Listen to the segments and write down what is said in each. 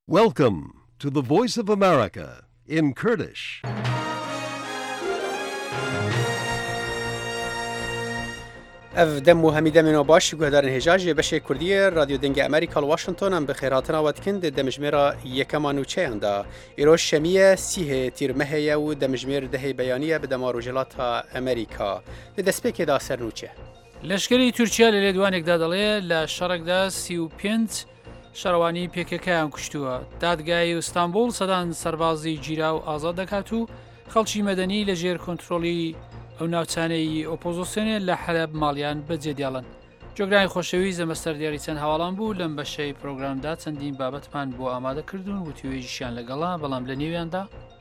Welcome to the Voice of America in Kurdish. اف دم همیده منو باش گهدارن هجاج بشه کردی رادیو دنگ امریکا واشنطن ام بخیراتنا واتکند دمجمرا یکمانو چه اندا ایرو شمیه سیه تیر مهیه و دمجمر ده بیانیه به دمارو جلاتا امریکا دسپیک دا سرنوچه لشکری تورکیا لە لێدوانێکدا دەڵێ لە شەڕێکدا 35 شەڕەوانی پێکەکەیان کوشتووە. دادگای ئیستانبول سەدان سەربازی گیرا و ئازاد دەکات و خەڵکی مەدەنی لە ژێر کۆنتترۆلی ئەو ناوچانەی ئۆپۆزیسیۆنێ لە حەلەب ماڵیان بەجێدیاڵن. جۆگرانی خۆشەویست ئەمە سەردیاری چەند هەواڵان بوو لەم بەشەی پرۆگرامدا چەندین بابەتمان بۆ ئامادە کردوون و توێژیشیان لەگەڵا بەڵام لە نێویاندا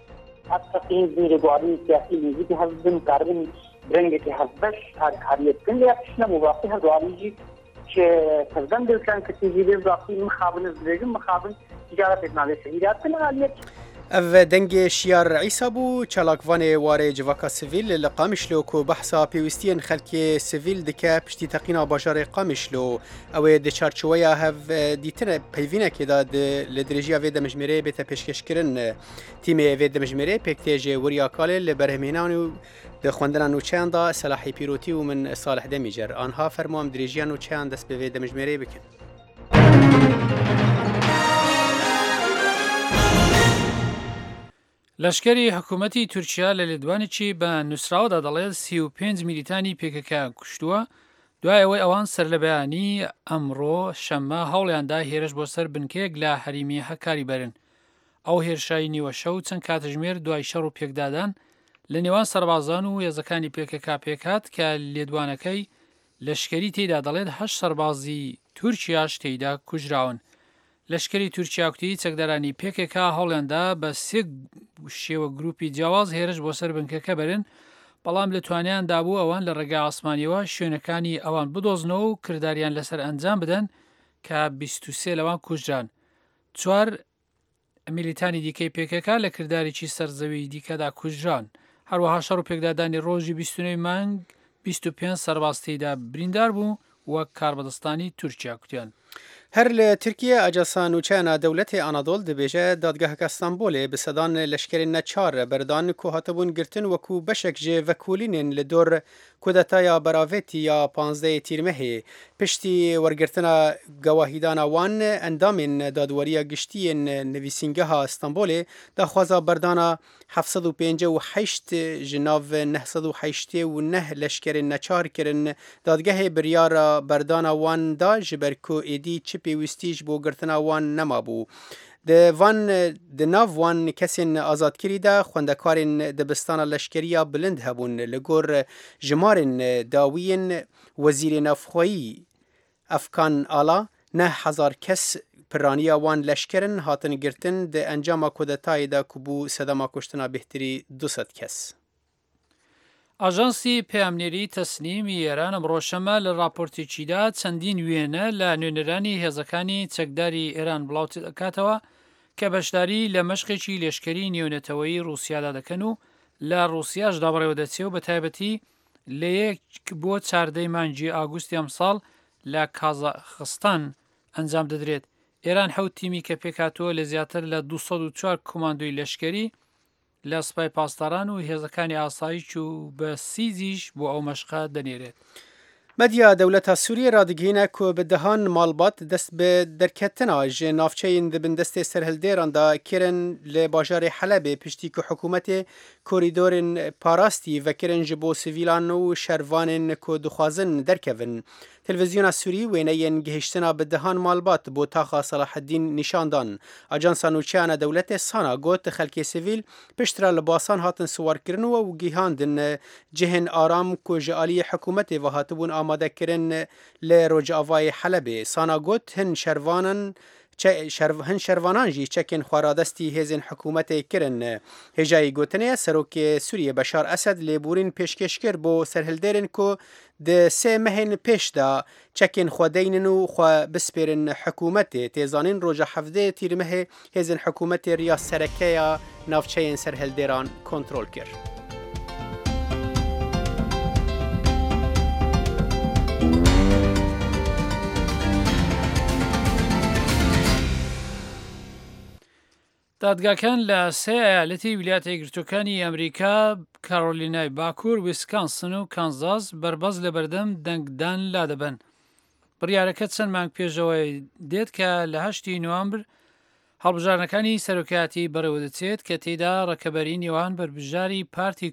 برنگی هستش حریت کنی افشنا مباحث هزواریجی که تردن دلکن که تیجیلی وقتی مخابن زدگم مخابن تجارت اتناده شهیدات کنه عالیت اف دنگ شیار عیسا بو چالاکوان واره جواکا سیویل لقامشلو کو بحثا پیوستین خلک سیویل دکه پشتی تقینا باجار قامشلو او د چارچویا هف دیتن پیوینه که داد لدرجیا وید مجمره بیت پیشکش کرن تیم وید مجمره پکتیج وریا کاله لبرهمینان د خوندنا نوچان دا صلاحی پیروتی و من صالح دمیجر آنها فرمام درجیا نوچان دست به وید مجمره بکن لەشکری حکوومەتی تورکیا لە لێدوانێکی بە نووسراوەدا دەڵێت 35 میلیتانی پێکەکە کوشتووە دوای ئەوەی ئەوان سەر لە بەیانی ئەمڕۆ شەممە هەوڵیاندا هێرش بۆ سەر بنکەیەک لە هەریمی هەکاری بەرن. ئەو هێرشایی نیوە شەو چەند کاتژمێر دوای شەڕ و پێکدادان لە نێوان سەربازان و هێزەکانی پێکەکە پێکات کە لێدوانەکەی لەشکری تێدا دەڵێت 8 سەربازی تورکیاش تێیدا کوژراون. لەشکری تورکیاکوتی چەکدارانی پێکێکا هەوڵیاندا بە سێ شێوە گروپی جیاواز هێرش بۆ سەر بنکەکە بەرن بەڵام لە توانیاندا بوو ئەوان لە ڕێگای ئاسمانیەوە شوێنەکانی ئەوان بدۆزنەوە و کرداریان لەسەر ئەنجام بدەن کە 23 لەوان کوژران. 4 میلیتانی دیکەی پێکەکە لە کردارێکی سەرزەوی دیکەدا کوژران. هەروەها شەڕ و پێکدادانی ڕۆژی 29 مانگ 25 سەرباز تێیدا بریندار بوو وەک کاربەدەستانی تورکیا کوتیان. هر لترکیه اجاسان نوچان دولت آنادول دبیجه دادگاه استانبول به صدان لشکر نچار بردان که هاتبون گرتن وکو بشک جه وکولین لدور کودتای براویتی یا 15 تیرمه پشتی ورگرتنا گواهیدان وان اندام دادوری گشتی نویسینگه استانبول دخوازا بردان 758 جناو 989 لشکر نچار کرن دادگاه بریار بردان وان دا جبرکو ایدی چی پیوستیش بو گرتنا وان نما بو د ناو وان کسین آزاد کری ده خوندکارین دبستان لشکریا بلند هبون لگور جمارین داوین وزیر نفخویی افکان آلا 9000 کس پرانیا وان لشکرن هاتن گرتن ده انجام کودتای ده کبو صدما کشتنا بهتری 200 کس. ئاژانسی پەیامنێری تەسنیمی ئێران ئەمڕۆ شەمە لە راپۆرتێکیدا چەندین وێنە لە نوێنەرانی هێزەکانی چەکداری ئێران بڵاوی دەکاتەوە کە بەشداری لە مەشقێکی لێشکەری نێونەتەوەیی رووسیادا دەکەن و لە رووسیاشدا بەڕێوە دەچێ و بە تایبەتی لە 1 بۆ 4 مانگی ئاگوستی ئەمساڵ لە کازاخستان ئەنجام دەدرێت. ئێران 7 تیمی کە پێکاتووە لە زیاتر لە 204 کۆماندۆی لەشکەری لە سوپای پاسداران و هێزەکانی ئاسایش و بە سیزیش بۆ ئەو مەشقە دەنێرێت. مدیا دولت سوریه را دگینه که به دهان مالبات دست به درکتنا جه نافچین دبن دست سرهلدیران دا کرن لباجار حلب پشتی که حکومت کوریدور پاراستی و کرن جبو سویلان و شروان که دخوازن درکون. تلویزیون سوری وینه گهشتنا به دهان مالبات بو تاخا صلاح الدین نشاندان. اجانس نوچان دولت سانا گوت خلک سویل پشترا لباسان هاتن سوار کرن و گیهاندن جهن آرام که جعالی حکومت و هاتبون آماده کرن لروج آوای حلب. سانا گوت هن شروانان جی چکن خوارادستی هزین حکومت کرن. هجای گوتنه سروک سوریه بشار اسد لیبورین پیشکش کر بو سرهلدرین که ده 3 مهین پیش دا چکن خودینن و خو بسپرن حکومت تیزانین روژا 17 تیرمه هزین حکومت ریا سرکه نافچه سرهلدران کنترل کرد. دادگاکان لە سێ ئایالەتی ویلایەتە یەکگرتووەکانی ئەمریکا کارۆلینای باکوور، ویسکانسن و کانزاس بەربەز لە بەردەم دەنگدان لادەبەن. بڕیارەکە چەند مانگ پێشەوەی دێت کە لە 8 نوامبر هەڵبژارنەکانی سەرۆکایەتی بەڕێوە دەچێت کە تێیدا ڕەکەبەری نێوان بەربژاری پارتی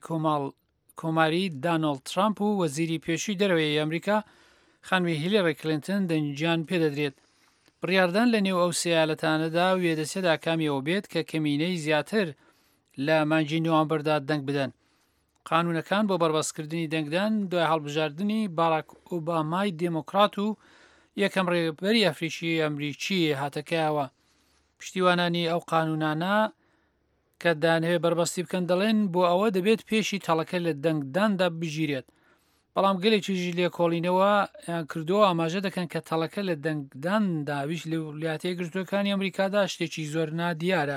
کۆماری دانۆڵد ترامپ و وەزیری پێشووی دەرەوەی ئەمریکا خانمی هیلاری کلینتن دەنگیان پێدەدرێت. بڕیاردان لە نێو ئەو سێ ئایالەتانەدا وێدەسێدا کامیەوە بێت کە کەمینەی زیاتر لە مانگی نوامبەردا دەنگ بدەن. قانونەکان بۆ بەربەسکردنی دەنگدان دوای هەڵبژاردننی باراک ئۆبامای دێمۆکرات و یەکەم ڕێبەری ئەفریقی ئەمریکی هاتەکەیەوە. پشتیوانانی ئەو قانونانە کە دانەوێت بربەستی بکەن دەڵێن بۆ ئەوە دەبێت پێشی تەڵەکە لە دەنگداندا بژیرێت. بەڵام گەلێکیژی لێکۆڵینەوە کردووە ئاماژە دەکەن کە تەڵەکە لە دەنگداندا ویش لە ویلایەتە یەکگرتووەکانی ئەمریکادا شتێکی زۆر نادیارە.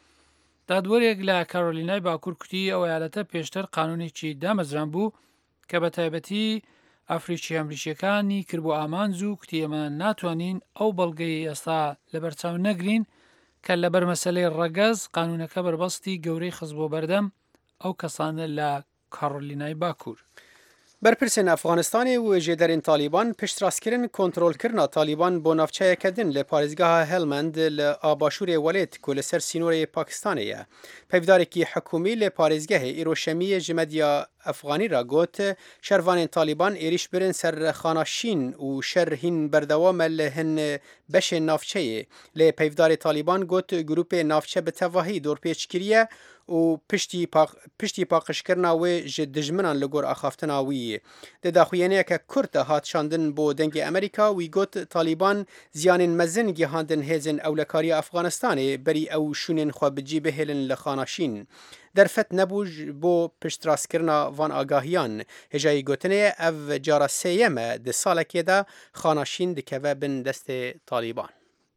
دادوەرێک لە کارۆلینای باکوور کوتی ئەو ئایالەتە پێشتر قانونێکی دامەزران بوو کە بە تایبەتی ئەفریقی ئەمریکیەکانی کرد بۆ ئامانج و کوتی ئێمە ناتوانین ئەو بەڵگەی ئێستا لە بەرچاو نەگرین کە لەبەر مەسەلەی ڕەگەز قانونەکە بربەستی گەورەی خست بۆ بەردەم ئەو کەسانە لە کارۆلینای باکوور. بەرپرسên Efxanistanê û jêderên Talîban piştrast kirin kontrolkirina Talîban bo navçeyeke din li parêzgeha Helmand li abaşûrê Welêt ku li ser sînorê Pakistanê ye. Pevdarekî hikûmî li parêzgehê îroşemiyê ji medya Efxanî ra got şervanên Talîban êriş birin ser xanaşîn û şer hîn berdewam e li hin beşên navçeyê. Lê pevdarê Talîban got grûpê navçe bi tevahî dorpêçkiriye û piştî paqijkirina wê ji dijminan li gor axaftina wî. Di daxuyaniyeke Kurd de hat şandin bo dengê Amerîka wî got Talîban ziyanên mezin gihandin hêzên ewlekariya Efxanistanê berî ew şûnên xwe bicî bihêlin li xanaşîn. Derfet nebû bo piştrastkirina van agahiyan. Hêjayî gotinê ev cara sêyem e di salekê de xanaşîn dikeve bin destê Talîban.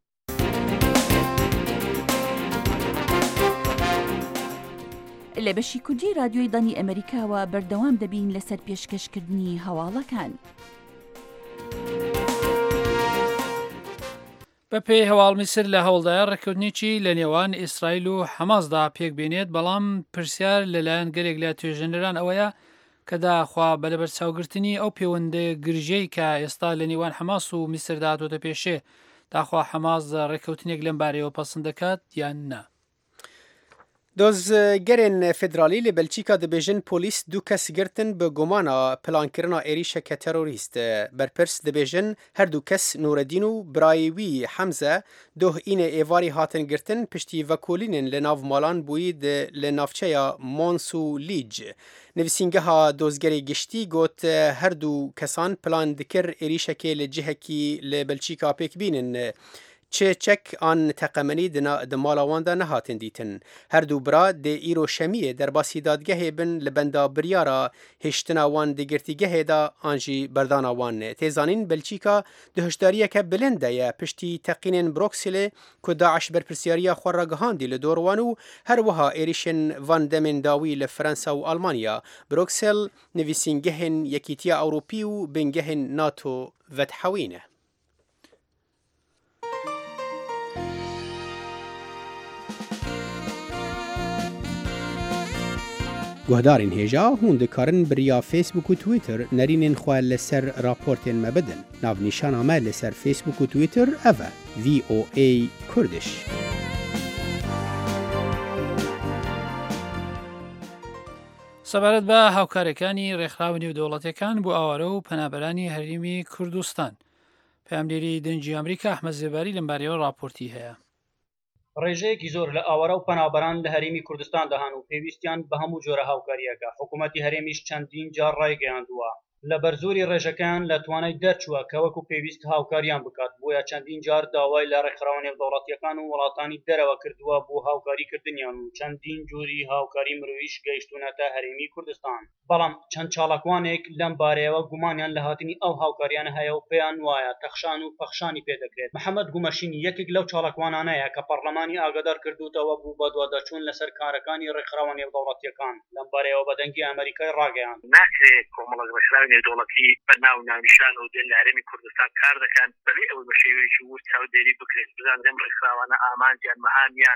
لە بەشی کوردی رادیۆی دانی ئەمریکاوە بەردەوام دەبین لەسەر پێشکەشکردنی هەواڵەکان. بەپێی هەواڵ میسر لە هەوڵدایە ڕێککەوتنێکی لە نێوان ئیسرائیل و حەماسدا پێک بێنێت، بەڵام پرسیار لەلایەن گەلێک لە توێژەنەران ئەوەیە کە داخوا بە لەبەرچاوگرتنی ئەو پەیوەندە گرژەی کە ئێستا لە نێوان حەماس و میسردا هاتوۆتە پێشێ داخوا حەماس ڕێککەوتنێک لەم بارەیەوە پەسەند دەکات یان نا. Dozgerên federalî li Belçîka dibêjin polîs du kes girtin bi gomana plankirina êrişeke terorîst. Berpirs dibêjin her du kes Nureddîn û birayê wî Hemze doh înê êvarî hatin girtin piştî vekolînên li nav malan bûyî li navçeya Mons û Lîc. Nivîsîngeha dozgerê giştî got her du kesan plan dikir êrişekê li cihekî li Belçîka pêkbînin. çek an teqemenî di mala wan de nehatin dîtin. Her du bira dê îro şemiyê derbasî dadgehê bin li benda biryara hêştina wan di girtîgehê de an jî berdana wan. Têzanîn Belçîka di hişdariyeke bilind de ye piştî teqînên Brukselê ku Daeş berpirsyariya xwe ra gihandî li dor wan û her wiha êrişên van demên dawî li Fransa û Almanya. Bruksel nivîsîngehên Yekîtiya Ewropî û bingehên NATO vedhewîn e. Guhdarên hêja hûn dikarin biriya Facebook û Twitter nerînên xwe li ser raportên me bidin. Navnîşana me li ser Facebook û Twitter ev e VOA Kurdiş. سەبارەت بە هاوکارەکانی ڕێکخراوە نێودەوڵەتیەکان بۆ ئاوارە و پەنابەرانی هەرێمی کوردستان. پەیامدێری دەنگی ئەمریکا ئەحمەد زێباری لەم بارەیەوە راپۆرتی هەیە. ڕێژەیەکی زۆر لە ئاوارە و پەنابەران لە هەرێمی کوردستان دەهان و پێویستیان بە هەموو جۆرە هاوکاریەکە. حکوومەتی هەرێمیش چەندین جار ڕایگەیاندووە لە بەرزوری ڕێژەکان لە توانای دەرچووە کە وەکو پێویست هاوکاریان بکات، بۆیە چەندین جار داوای لە ڕێکخراوە نێودەوڵەتیەکان و وڵاتانی دەرەوە کردووە بۆ هاوکاریکردنیان و چەندین جوری هاوکاری مرۆییش گەیشتونەتە هەرێمی کوردستان. بەڵام چەند چاڵکوانێک لەم بارەیەوە گومانیان لە هاتنی ئەو هاوکاریانە هەیە و پێیان وایە تەخشان و پەخشانی پێدەکرێت. محەممەد گومەشین یەکێک لەو چاڵکوانانەیە کە پەرلەمانی ئاگادار کردوتەوە بوو بە دووادەچوون لەسەر کارەکانی ڕێکخراوە نێودەوڵەتیەکان لەم بارەیەوە بە دەنگی ئەمریکای ڕاگەیاند. ناکرێت کۆمەڵە ڕێکخراوی نێودەوڵەتی بەناو ناونیشان و دێن لە هەرێمی کوردستان کار دەکەن بەبێ ئەوەی بە شێوەیەکی ورد چاودێری بکرێت. بزانم ڕێکخراوانە ئامانجیان مەهامیان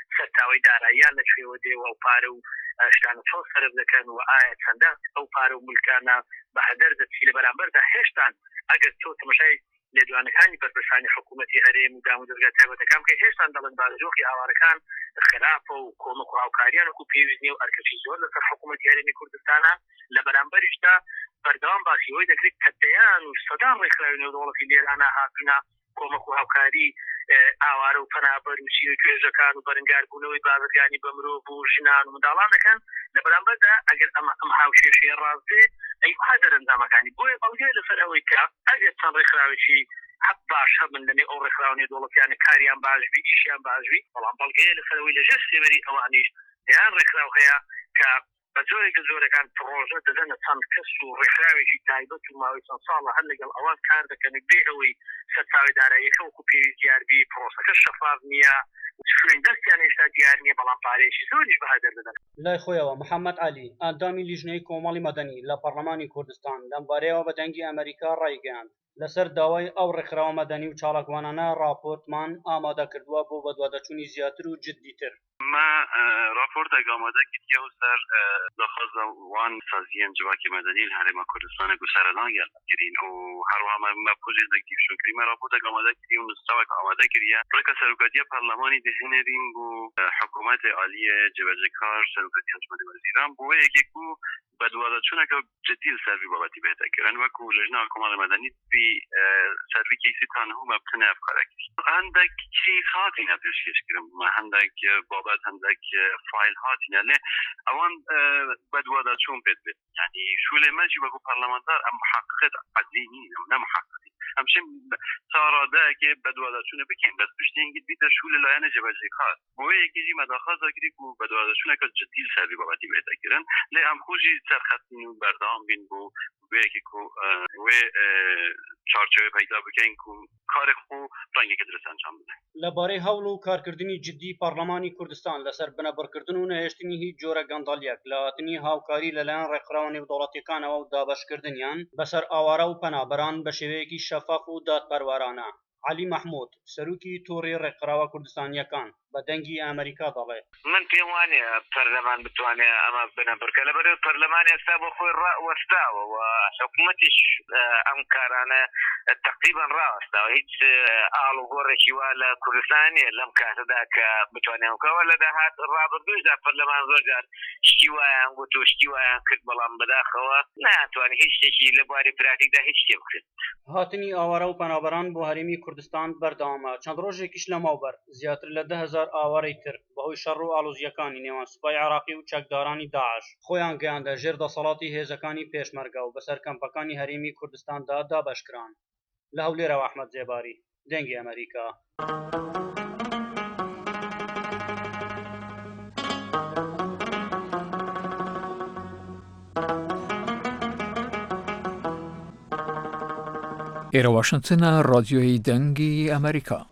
سەرتاوی داراییان لە کوێوە دێوە و پارە و شتانە تۆ سەرف دەکەن و ئایا چەندە ئەو پارە و مولکانە بە هەدەر دەچی لە بەرامبەردا هێشتان ئەگەر تۆ تەماشای لێدوانەکانی بەرپرسانی حکوومەتی هەرێم و دام و دەرگا تایبەتەکان کە هێشتان دەڵێن بارەجۆخی ئاوارەکان خراپە و کۆمەک و هاوکاریان وەکو پێویست نیە و ئەرکەشی زۆر لەسەر حکوومەتی هەرێمی کوردستانە لە بەرامبەریشدا بەردەوام باسیەوەی دەکرێت کە دەیان و سەدان ڕێکخراوی نێودەوڵەتی لێرانە هاتوونە کۆمەک و هاوکاری ئاوارە و پەنابەر و چیر و توێژەکان و بەرەنگاربوونەوەی بازرگانی بە مرۆڤ و ژنان و منداڵان دەکەن لە بەرامبەردا ئەگەر ئەم هاوشێشەیە ڕاستێ ئەیها دەرەنجامەکانی بۆیە بەڵگەی لەسەر ئەوەی کە ئەگەر چەند ڕێکخراوێکی حەق باش هەبن لەنێ ئەو ڕێکخراو نێودەوڵەتیانە کاریان باشبی ئیشیان باشبی بەڵام بەڵگەیە لەسەرەوەی لەژێر سێوەری ئەوانیش دەیان ڕێکخراو هەیە کە بە جۆرێکە زۆرەکان پرۆژە دەدەنە چەند کەس و ڕێکخراوێکی تایبەت و ماوەی چەند ساڵە هەر لەگەڵ ئەوان کار دەکەن بێ ئەوەی سەرچاوی داراییەکە وەکو پێویست دیاربی پرۆسەکە شەفاف نییە شوێن دەستیان هێشتا دیار نییە بەڵام پارێکی زۆریش بەهدەر دەدەن. لای خۆیەوە محەممەد علی ئەندامی لیژنەی کۆمەڵی مەدەنی لە پەرلەمانی کوردستان لەمبارەیەوە بە دەنگی ئەمریکا ڕایگەیاند لەسەر داوای ئەو ڕێکخراوە مەدەنی و چالاکوانانە راپۆرتمان ئامادە کردووە بۆ بەدوادەچوونی زیاتر و جددیتر. ما راپۆرتێک ئامادە کردیە و سەر داخوازە وان سازی انجواکی مەدەنی لە هەرێما کوردستانە گوسەرەدان گەڵگرین و هەروەها ما پروژێک دیفشنکری ما راپۆرتێک ئامادە کردی و نووسراوێک ئامادە کردیە ڕێکە سەرۆکاتیە پەرلەمانی دەهێنێرین بۆ حکوومەتی عالیە جێبەجێکار سەرۆکاتی هەنجمەتی وەزیران بۆ یەکێک بوو بەدوادەچوونەکە جدی سەروی بابەتی بێتەکردن وەکو لەژنە کۆمەڵی مەدەنی بی سەروی کیسی تانهما بتنە ئەفکارێکی هەندێک کیس هاتینە پێشکەشکردن هەندێک بابەت هەندێک فایل هاتینە لێ ئەوان بەدوادەچوون پێت بێت یعنی شولێ مەجی وەکو پەرلەمانتار ئەم محققت عەدلی نین ئەم نەمحققی ئەمشم سارادەیەکێ بەدوادەچوونە بکەین بەس پشتێنگیت بیتە شولە لایەنە جێبەجێکار بۆ یەکێکی مەداخەزە گریک و بەدوادەچوونەکە جدی سەروی بابەتی بێتەکردن لێ ئەم خوژی سەرخەستین و بەردەوام بین بۆ وەیەکی وێ چارچۆوی پەیدا بکەین و کارێک خۆ ڕەنگێکە درست ئەنجام بدەین. لەبارەی هەوڵ و کارکردنی جدی پەرلەمانی کوردستان لەسەر بنەبڕکردن و نەهێشتنی هیچ جۆرە گەندەڵیەک لە هاتنی هاوکاری لەلایەن ڕێکخراوە نێودەوڵەتیەکانەوە و دابەشکردنیان بەسەر ئاوارە و پەنابەران بە شێوەیەکی شەفاف و دادپەروارانە. علی مەحموود سەرۆکی تۆڕی ڕێکخراوە کوردستانیەکان بە دەنگی ئەمریکا دەڵێ من پێم وانێ پەرلەمان بتوانێت ئەمە بنەبڕکە لەبەرەوەی پەرلەمانی ئێستا بۆ خۆی ڕوەستاوە و حکوومەتیش ئەم کارانە تقریبا ڕاوەستاوە هیچ ئاڵ و گۆڕێکی وا لە کوردستان نیە لەم کاتەدا کە بتوانێتەوە لە داهات ڕابردوویدا پەرلەمان زۆر جار شتی وایان گوت و شتی وایان کرد بەڵام بەداخەوە ناتوانێت هیچ شتێکی لە بواری پراتیکدا هیچ شتێ بکرێت. هاتنی ئاوارە و پەنابەران بۆ هەرێمی کوردستان بەردەوامە چەند ڕۆژێکیش لەمەوبەر زیاتر لە 10,000 ئاوارەی تر بەهۆی شەڕ و ئاڵوزیەکانی نێوان سوپای عێراقی و چەکدارانی داعش خۆیان گەیاندە ژێر دەسەڵاتی هێزەکانی پێشمەرگە و بەسەر کەمپەکانی هەرێمی کوردستاندا دابەشکران. لە هەولێرەوە ئەحمەد جێباری دەنگی ئەمریکا. ئێرە واشنگتنە ڕادیۆی دەنگی ئەمریکا.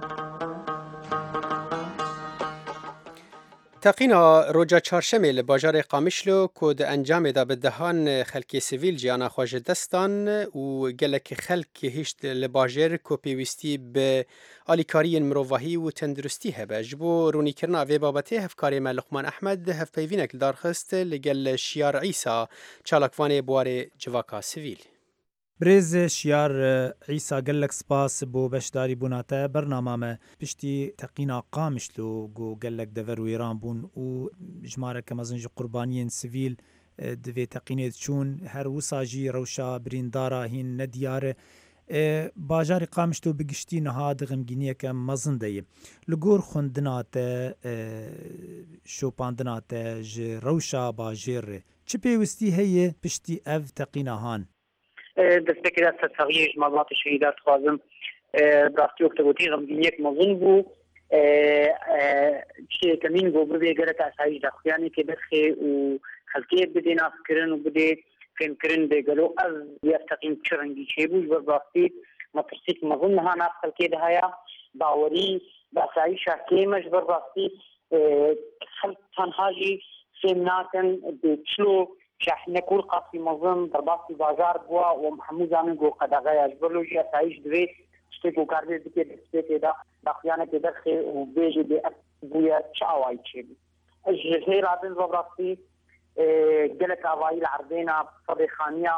تەقینا ڕۆژە چهارشەمێ لە باژارێ قامیشلۆ کۆ دە ئەنجامێدا بە دەهان خەلکی سیڤیل جیانا خۆشە دەستان و gelekî xelkê hîşt li bajêr ku pêwîstî bi alîkariyên mirovahî û tenduristî hebe. Ji bo rûnîkirina vê babetê hevkarê me Luqman Ehmed hevpeyvînek darxist li gel Şiyar Îsa çalakvanê buwarê civaka sivîl. برێز شیار عیسا gelek spas بۆ بەشداری بووناتە بەرنامامە پشتی تەقینا قامیشل و گۆ gelek dever û êran bûn û jmareke mezin ji qurbaniyên sivîl divê teqînê çûn her wisa jî rewşa birîndara hîn nediyar e. Bajarê Qamişlo bi giştî niha di xemgîniyeke mezin de ye. Li gor xwendina te şopandina te ji rewşa bajêrê çi pêwîstî heye piştî ev teqînahan? دەستێکدا سەرچاویەک ماڵاتی شەهیدا خوازم ڕاستی وەختەگوتی غەمگینیەک مەزن بوو شتێکەمین بۆ ببێ گەرەکە ئاسایی داخویانی پێ دەخێ و خەلکێ بدێ ناسکردن و بدێ فێمکردن بێگەلۆ ئەز یاستەقیم چ ڕەنگی چێبوو بەڕاستی مەترسیک مەزن نەها ناس خەلکێ دەهەیە باوەری بەئاسایی شاکێمەش بەڕاستی خەلک تەنهاژی فێم ناکەن چلۆ شاحنە کور قاسی مەزن دەرباسی باژار بووە و هەموو زانن گۆ قەدەغەیە ji بەرلۆژی ئاساییش divê شتێک و کار بێ بکێ دەستێ تێدا داخویانە پێ دەرخێ و بێژێ بێ بويا شعواي شيء الجزيرة عدن ضبطي جلك أواي العربينا صديقانية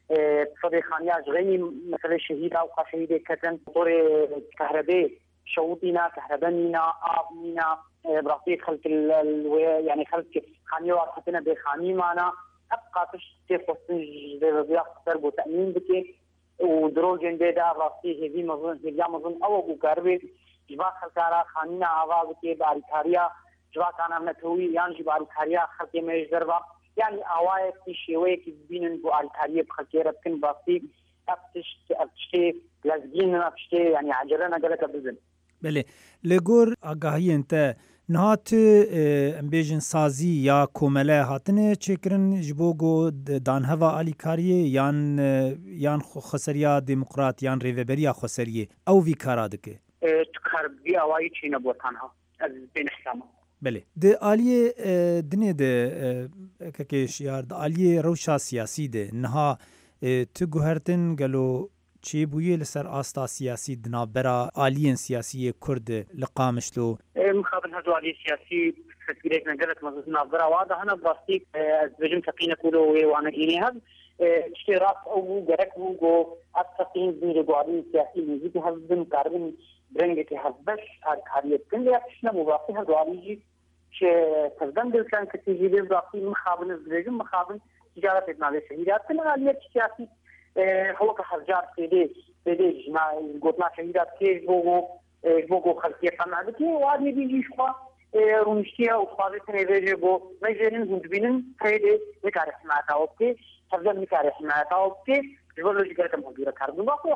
جغني مثل شهيدة أو شهيدة كتن طور كهرباء شوطينا كهربانينا آبنينا براسي خلق يعني خلق خانية وارحتنا بخاني معنا أبقى تشتي خصوصي بيخسر بتأمين بكي ودروجين بيدا براسي هذي مظن أو بقربي جوا خلقارا خانينا آوا بكي باريكاريا جوا كانا متوي يعني باريكاريا خلق ميش دربا يعني آواي في شيوي كبينن باريكاريا بخلقيرا بكن براسي أبتشتي لازجين أبتشتي يعني عجلنا قلت بزن بله لگور آگاهی انت نهات امبیجن سازی یا کومله هاتنه چکرن جبوگو دانهوا آلیکاریه یان خسریا دموکرات یان ریوبریا خسریه او وی کارادکه تخربی آوائی چینه بوتانها از بین حسامه بله ده آلیه دنه ده ککش یار ده آلیه روشا سیاسی ده نها تو گوهرتن گلو چی بویه لسر آستا سیاسی دنابرا آلیین سیاسی کرد لقامشلو مخابن هدو آلی سیاسی فسیلیت نجلت مزد نابرا واضح هنا براستيك بجم تقينة كله وانا إيني هذا اشتراك أو جرك وجو التقين زميل جوارين سياسي نزيد هذا مكاربن برنجة هذبش هارية كل يكشنا مباقي هدو آليجي ش تقدم بالكان كتيجي براستي مخابن الزبجم مخابن تجارة ابن شهيدات كل آلية سياسي هو كحرجار سيدي جماعة قلنا شهيدات كيش بوغو خلقية قناعدتي وعادي بيجي شخوا رونشتيها وخوازتنا يبيجي بو ميجرين هندبينن خيدي نكارح معتا اوكي تفضل نكارح معتا اوكي جبالو جيكالك مهدورة كاردن باقي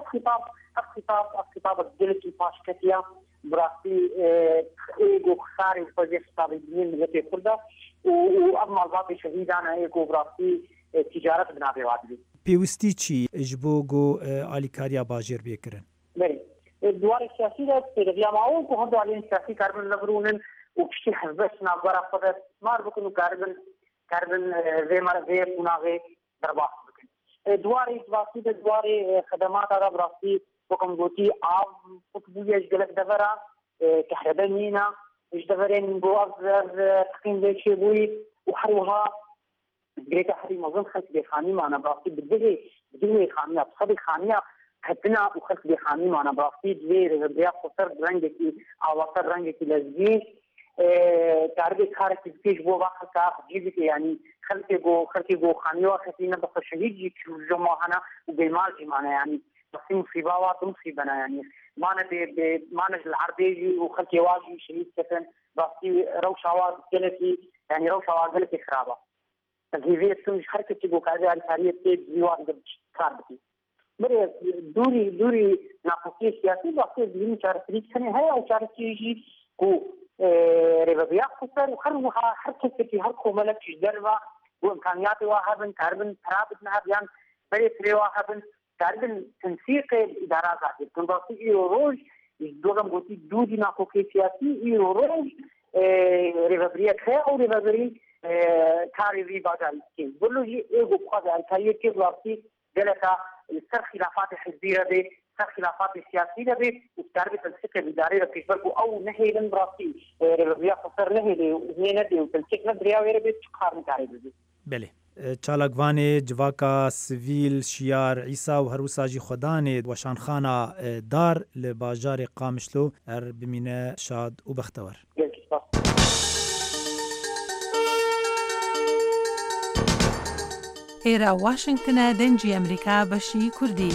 اخطاب الجلس الباشكتية براسي ايقو خساري وفوزي خطابي بنين مغتي خلدا وأضمع الباقي شهيدانا ايقو براسي تجارة بنابي وادي پیوستی چی جبوگو آلیکاریا باجر بیکرن بله دوار سیاسی ده تغییر معاون که هم دوار سیاسی کاربن لبرونن و کشتی حزبش نابرا خود مار بکنو کاربن وی مناغه درباس بکن دوار اتباسی ده دوار خدمات آغا براستی بکن گوتی آب قطبوی اجگلک دورا كهربانينا اجدورين بو از تقين ذي شيبوي وحروها جريتا حري مظن خلق بخاني معنا براسي بديه خانية بصدق خانية حتنا وخلق بخاني معنا براسي جوي رغبيا خسر رنجكي عواصر رنجكي لزجين تعرفي كارك بكيش بو باخر كاف جيبك يعني خلقي جو خانية وخسينا بخر شهيد جيك جمعنا وبيمالجي معنا يعني بس مصيبة مصيبنا يعني مانا العربيجي وخلقي واجي شهيد سكن براسي روشاوات جلتي يعني روشاوات جلتي خرابة تجهيزية سويش حركة تجو كذا الفارية تيج زيوان قد كاربتي مرة دوري ناقصية سياسية بس دين شاركتي كني هاي أو شاركتي كو ربيع خسر وخروها حركة في هركو ملك جدروا وإمكانيات واحد كاربن ثابت نها بيان بري واحد كاربن تنسيق الإدارات ذاتي كنبصي يروج دوغم قلتي دودي ناقصية سياسي يروج ربيع خير أو ربيع كاري في باجاري كين بقولوا يجوا بقاضي الكارير كيف راسي جلسة السر خلافات حزبية به سر خلافات سياسية به وتعرف تنسيق الإداري في فرقه أو نهي لن راسي ربيع خسر نهي وهنا دي وتنسيق نبريا ويربي تقار نكاري به بله چالاگوان جواکا سویل شیار عیسا و هروساجی خدانه وشانخانا دار لباجار قامشلو هر بمینه شاد و بختور ئێرە واشنگتنە دەنجی ئەمریکا بەشی کوردی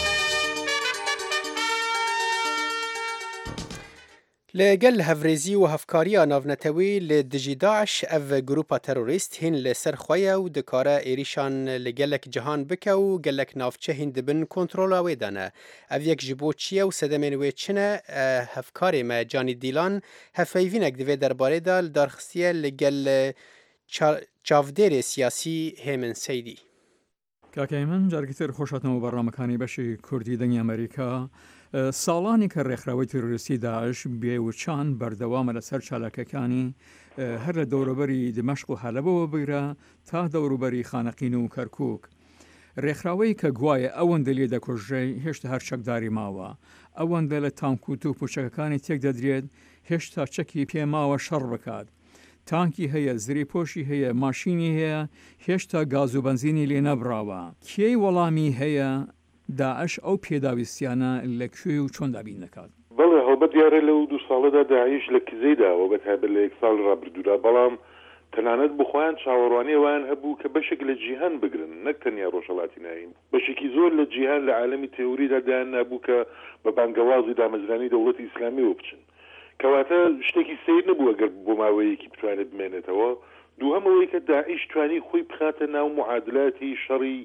لگل هفریزی و هفکاریا ناونتوی لدجی داعش او گروپا تروریست هین لسر خواه و دکاره ایریشان لگلک جهان بکه و گلک نافچه هین دبن کنترولا ویدانه. او یک جبو چیه و سدمین وی چنه هفکاری ما جانی دیلان هفایوینک دوی درباره دال دارخصیه لگل چاودێری سیاسی هێمن سەیدی کاکای من جارگیتر خۆشاتنەوە بەڕامەکانی بەشی کوردی دەنگی ئەمریکا ساڵانی کە ڕێکخراوەی تێرۆریستی داعش بێوچان بەردەوامە لەسەر چالاکەکانی هەر لە دەوروبەری دمەشق و حەلەبەوە بگرە تا دەوروبەری خانەقین و کەرکووک ڕێکخراوەی کە گوایە ئەوەندە لێ دەکۆژێ هێشتا هەر چەکداری ماوە ئەوەندە لە تانک و توپ و چەکەکانی تێک دەدرێت هێشتا چەکی پێماوە شەڕ بکات. تانکی هەیە، زری پۆشی هەیە، ماشینی هەیە، هێشتا گاز و بنزینی لێ نەبراوە. کێی وەڵامی هەیە داعش ئەو پێداویستیانە لەکوێ و چۆن دابین دەکات؟ بەڵێ هەڵبەت دیارە لەو 2 ساڵەدا داعش لە کزەیداوە بەتابەت لە 1 ساڵ ڕابردوودا، بەڵام تەنانەت بخۆیان چاوەڕوانیەوەیان هەبوو کە بەشێک لە جیهان بگرن، نەک تەنیا ڕۆژهەڵاتی ناوین. بەشێکی زۆر لە جیهان لە عالەمی تێوریدا دایان نابوو کە بە بانگەوازی دامەزرانی دەوڵەتی ئیسلامیەوە بچن. کەواتە شتێکی سیر نەبوو ئەگەر بۆ ماوەیەکی بتوانێت بمێنێتەوە. دووهەمەوەی کە داعش توانی خۆی بخاتە ناو معادلاتی شەڕی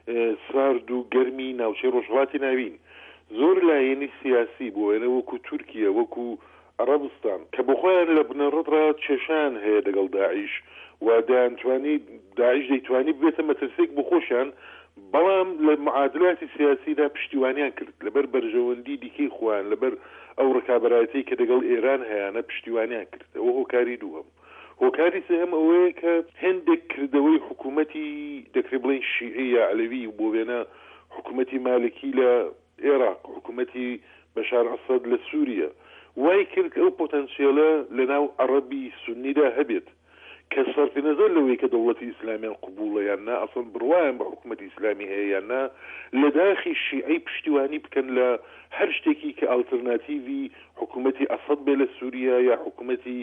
سارد و گەرمی ناوچەی ڕۆژهەڵاتی ناوین. زۆر لایەنی سیاسی بۆ وێنە وەکو تورکیە، وەکو عەرەبستان کە بخۆیان لە بنەڕەتڕا کێشان هەیە لەگەڵ داعش و دایانتوانی داعش دەیتوانی ببێتە مەترسێک بۆ خۆشیان، بەڵام لە معادلاتی سیاسیدا پشتیوانیان کرد لەبەر بەرژەوەندی دیکەی خۆیان، لەبەر ئەو ڕکابەتی کە لەگەڵ ئێران هەیەە پشتیوانیان کرد. ئەوە هۆکاری دووەم. هۆکاری سێهم ئەوەیە کە هێندێک کردەوەی حکوومەتی دەکرێت بڵێن شیعی یا عەلەوی بۆ وێنە حکوومەتی مالکی لە عێراق، حکوومەتی بەشار ئەسەد لە سووریا، وای کرد ئەو پۆتەنسیێلە لە ناو عەرەبی سونیدا هەبێت کە سەرفی نەزەر لەوەی کە دەوڵەتی ئیسلامیان قبوڵە یان نا، ئەسڵ بڕوایان بە حکوومەتی ئیسلامی هەیە یان نا، لە داخی شیعی پشتیوانی بکەن لە هەر شتێکی کە ئالتەرناتیڤی حکوومەتی ئەسەد بێ لە سووریا یا حکوومەتی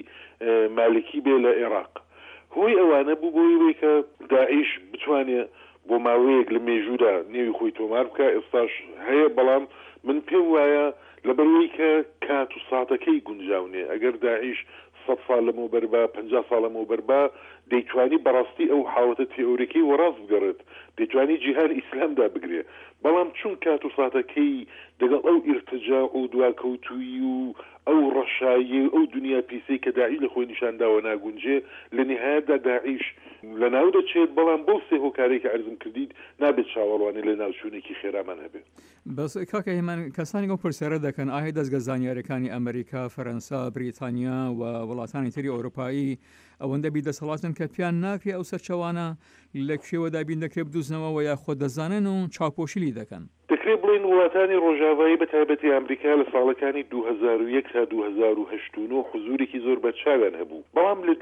مالکی بێ لە عێراق. هۆی ئەوانە بوو بۆی کە داعش بتوانێت بۆ ماوەیەک لە مێژوودا نێوی خۆی تۆمار بکە. ئێستاش هەیە، بەڵام من پێم وایە لەبەرەوەی کە کات و ساتەکەی گونجاونێ، ئەگەر داعش 100 ساڵ لەمەوبەربا 50 ساڵ لەمەوبەربا دەیتوانی بەڕاستی ئەو حاوەتە تێئۆریکەی وەڕاست بگەڕێت، دەیتوانی جیهان ئیسلامدا بگرێ، بەڵام چون کات و ساتەکەی دەگەڵ ئەو ئیرتجاع و دواکەوتووی و ئەو ڕەشایی ئەو دنیا پیسەی کە داعش لە خۆی نیشانداوە ناگونجێ، لە نهایەتدا داعش لە ناو دەچێت، بەڵام بەو سێ هۆکارێک کە عەرزم کردیت نابێت چاوەڕوانی لە ناوچوونێکی خێرامان هەبێت. بەس کاکە هێمان کەسانی ئەو پرسیارە دەکەن ئایا دەستگە زانیاریەکانی ئەمریکا، فەرەنسا، بریتانیا و وڵاتانی تری ئەوروپایی ئەوەندە بیدەسەڵاتن کە پیان ناکرێ ئەو سەرچەوانە لە کوێوەدا بین دەکرێت بدوزنەوە یا خۆ دەزانن و چاوپۆشیلی دەکەن. دەکرێت بڵێن وڵاتانی ڕۆژاوایی بە تایبەتی ئەمریکا لە ساڵەکانی 2001 تا 2009 حزورێکی زۆر بەرچاویان هەبوو، بەڵام لە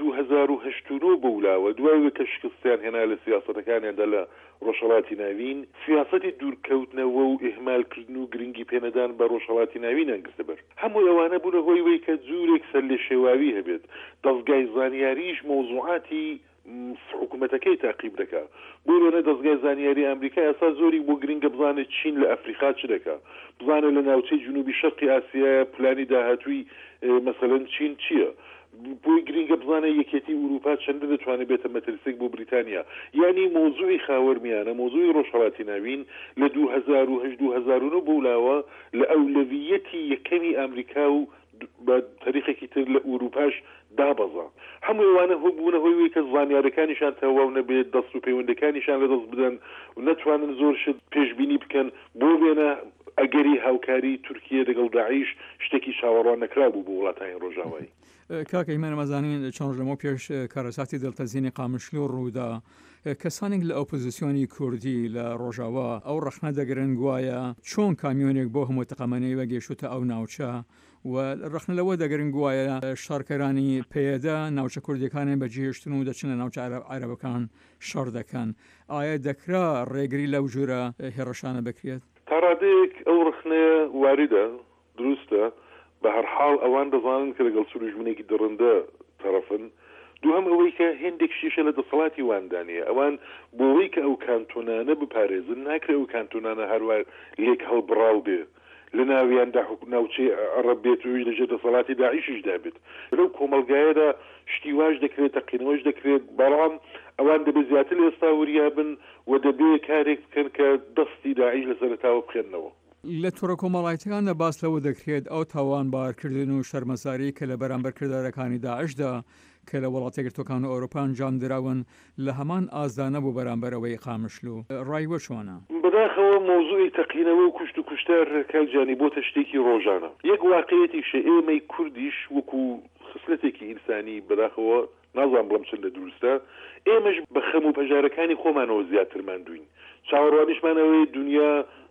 2009 بەولاوە دوای کە شکستیان هێنا لە سیاسەتەکانیاندا لە ڕۆژهەڵاتی ناوین، سیاسەتی دوورکەوتنەوە و ئیهمالکردن و گرنگی پێنەدان بە ڕۆژهەڵاتی ناوینیان گرتە بەر. هەموو ئەوانە بوونە هۆی کە جوورێک سەر لێ شێواوی هەبێت. دەستگای زانیاریش مۆزوعاتی حکوومەتەکەی تاقیب دەکات. بۆ وێنە دەستگای زانیاری ئەمریکا ئێستا زۆری بۆ گرنگە بزانێت چین لە ئەفریقا چ دەکات، بزانێت لە ناوچەی جنوبی شەرقی ئاسیا پلانی داهاتووی مەسەلەن چین چییە، بۆی گرنگە بزانە یەکێتی ئوروپا چەندە دەتوانێت بێتە مەترسێک بۆ بریتانیا. یعنی مۆزوعی خاوەرمیانە، مۆزوعی ڕۆژهەڵاتی ناوین لە 2008-2009 بولاوە لە ئەولەویەتی یەکەمی ئەمریکا و بە تاریخێکی تر لە ئوروپاش دابەزا. هەموو ئەوانە بوونە هۆی کە زانیارەکانیشان تەواو نەبێت، دەست و پەیوەندەکانیشان لە دەست بدەن و نەتوانن زۆر شت پێشبینی بکەن، بۆ وێنە ئەگەری هاوکاری تورکیە لەگەڵ داعش شتێکی چاوەڕوان نەکرا بوو بۆ وڵاتانی ڕۆژاوایی. کاکە هێمان مەزانین چەند ڕۆژ پێش کارەساتی دڵتەزیینی قامشلو ڕوودا کەسانێک لە ئۆپۆزیسیۆنی کوردی لە ڕۆژاوا ئەو ڕەخنە دەگرن گوایە چۆن کامیۆنێک بۆ هەموو تەقەمەنەی وەگەیشتە ئەو ناوچە و ڕەخنەوە دەگەرن گوایە شارکەرانی پێدا ناوچە کوردیەکانیان بەجێهێشتن و دەچنە ناوچە عەرەبەکان شەڕ دەکەن. ئایا دەکرا ڕێگری لەو جۆرە هێڕەشانە بکرێت؟ تا ڕادەیەک ئەو ڕەخنەیە واریدە، دروستە، بە هەر حاڵ ئەوان دەزانن کە لەگەڵ سروژمنێکی دڕندە تەرەفن. دووهم ئەوەی کە هێندێک شیشە لە دەسەڵاتی واندانیە، ئەوان بۆەوەی کە ئەو کانتۆنانە بپارێزن ناکرێت ئەو کانتۆنانە هەروە لێک هەڵبڕاو بێ لە ناویاندا ناوچەی عەرەب بێت و لەژێر دەسەڵاتی داعیشیشدا بێت. لەو کۆمەڵگایەدا شتی واش دەکرێت، تەقینەوەش دەکرێت، بەڵام ئەوان دەبێت زیاتر ئێستا وریابن و دەبێت کارێک بکەن کە دەستی داعیش لەسەرتاوە بخێننەوە. لە تۆڕە کۆمەڵایەتەکاندا باس لەوە دەکرێت ئەو تاوانبارکردن و شەرمەزاری کە لە بەرامبەر کردارەکانی داعشدا کە لە وڵاتە گرتوەکان و ئەوروپا ئەنجام دراون لە هەمان ئازدانە بوو بەرامبەرەوەی قامشلو. ڕایوە چۆنە؟ بەداخەوە مۆزوعی تەقینەوە و کوشت و کوشتار کاکجانی بۆتە شتێکی ڕۆژانە. یەک واقعەتیشە ئێمەی کوردیش وەکو خصلەتێکی ئینسانی بەداخەوە نازان بڵم چەندە دروستە، ئێمەش بە خەم و پەژارەکانی خۆمانەوە زیاترمان دوین. چاوەڕوانیشمانەوەی دنیا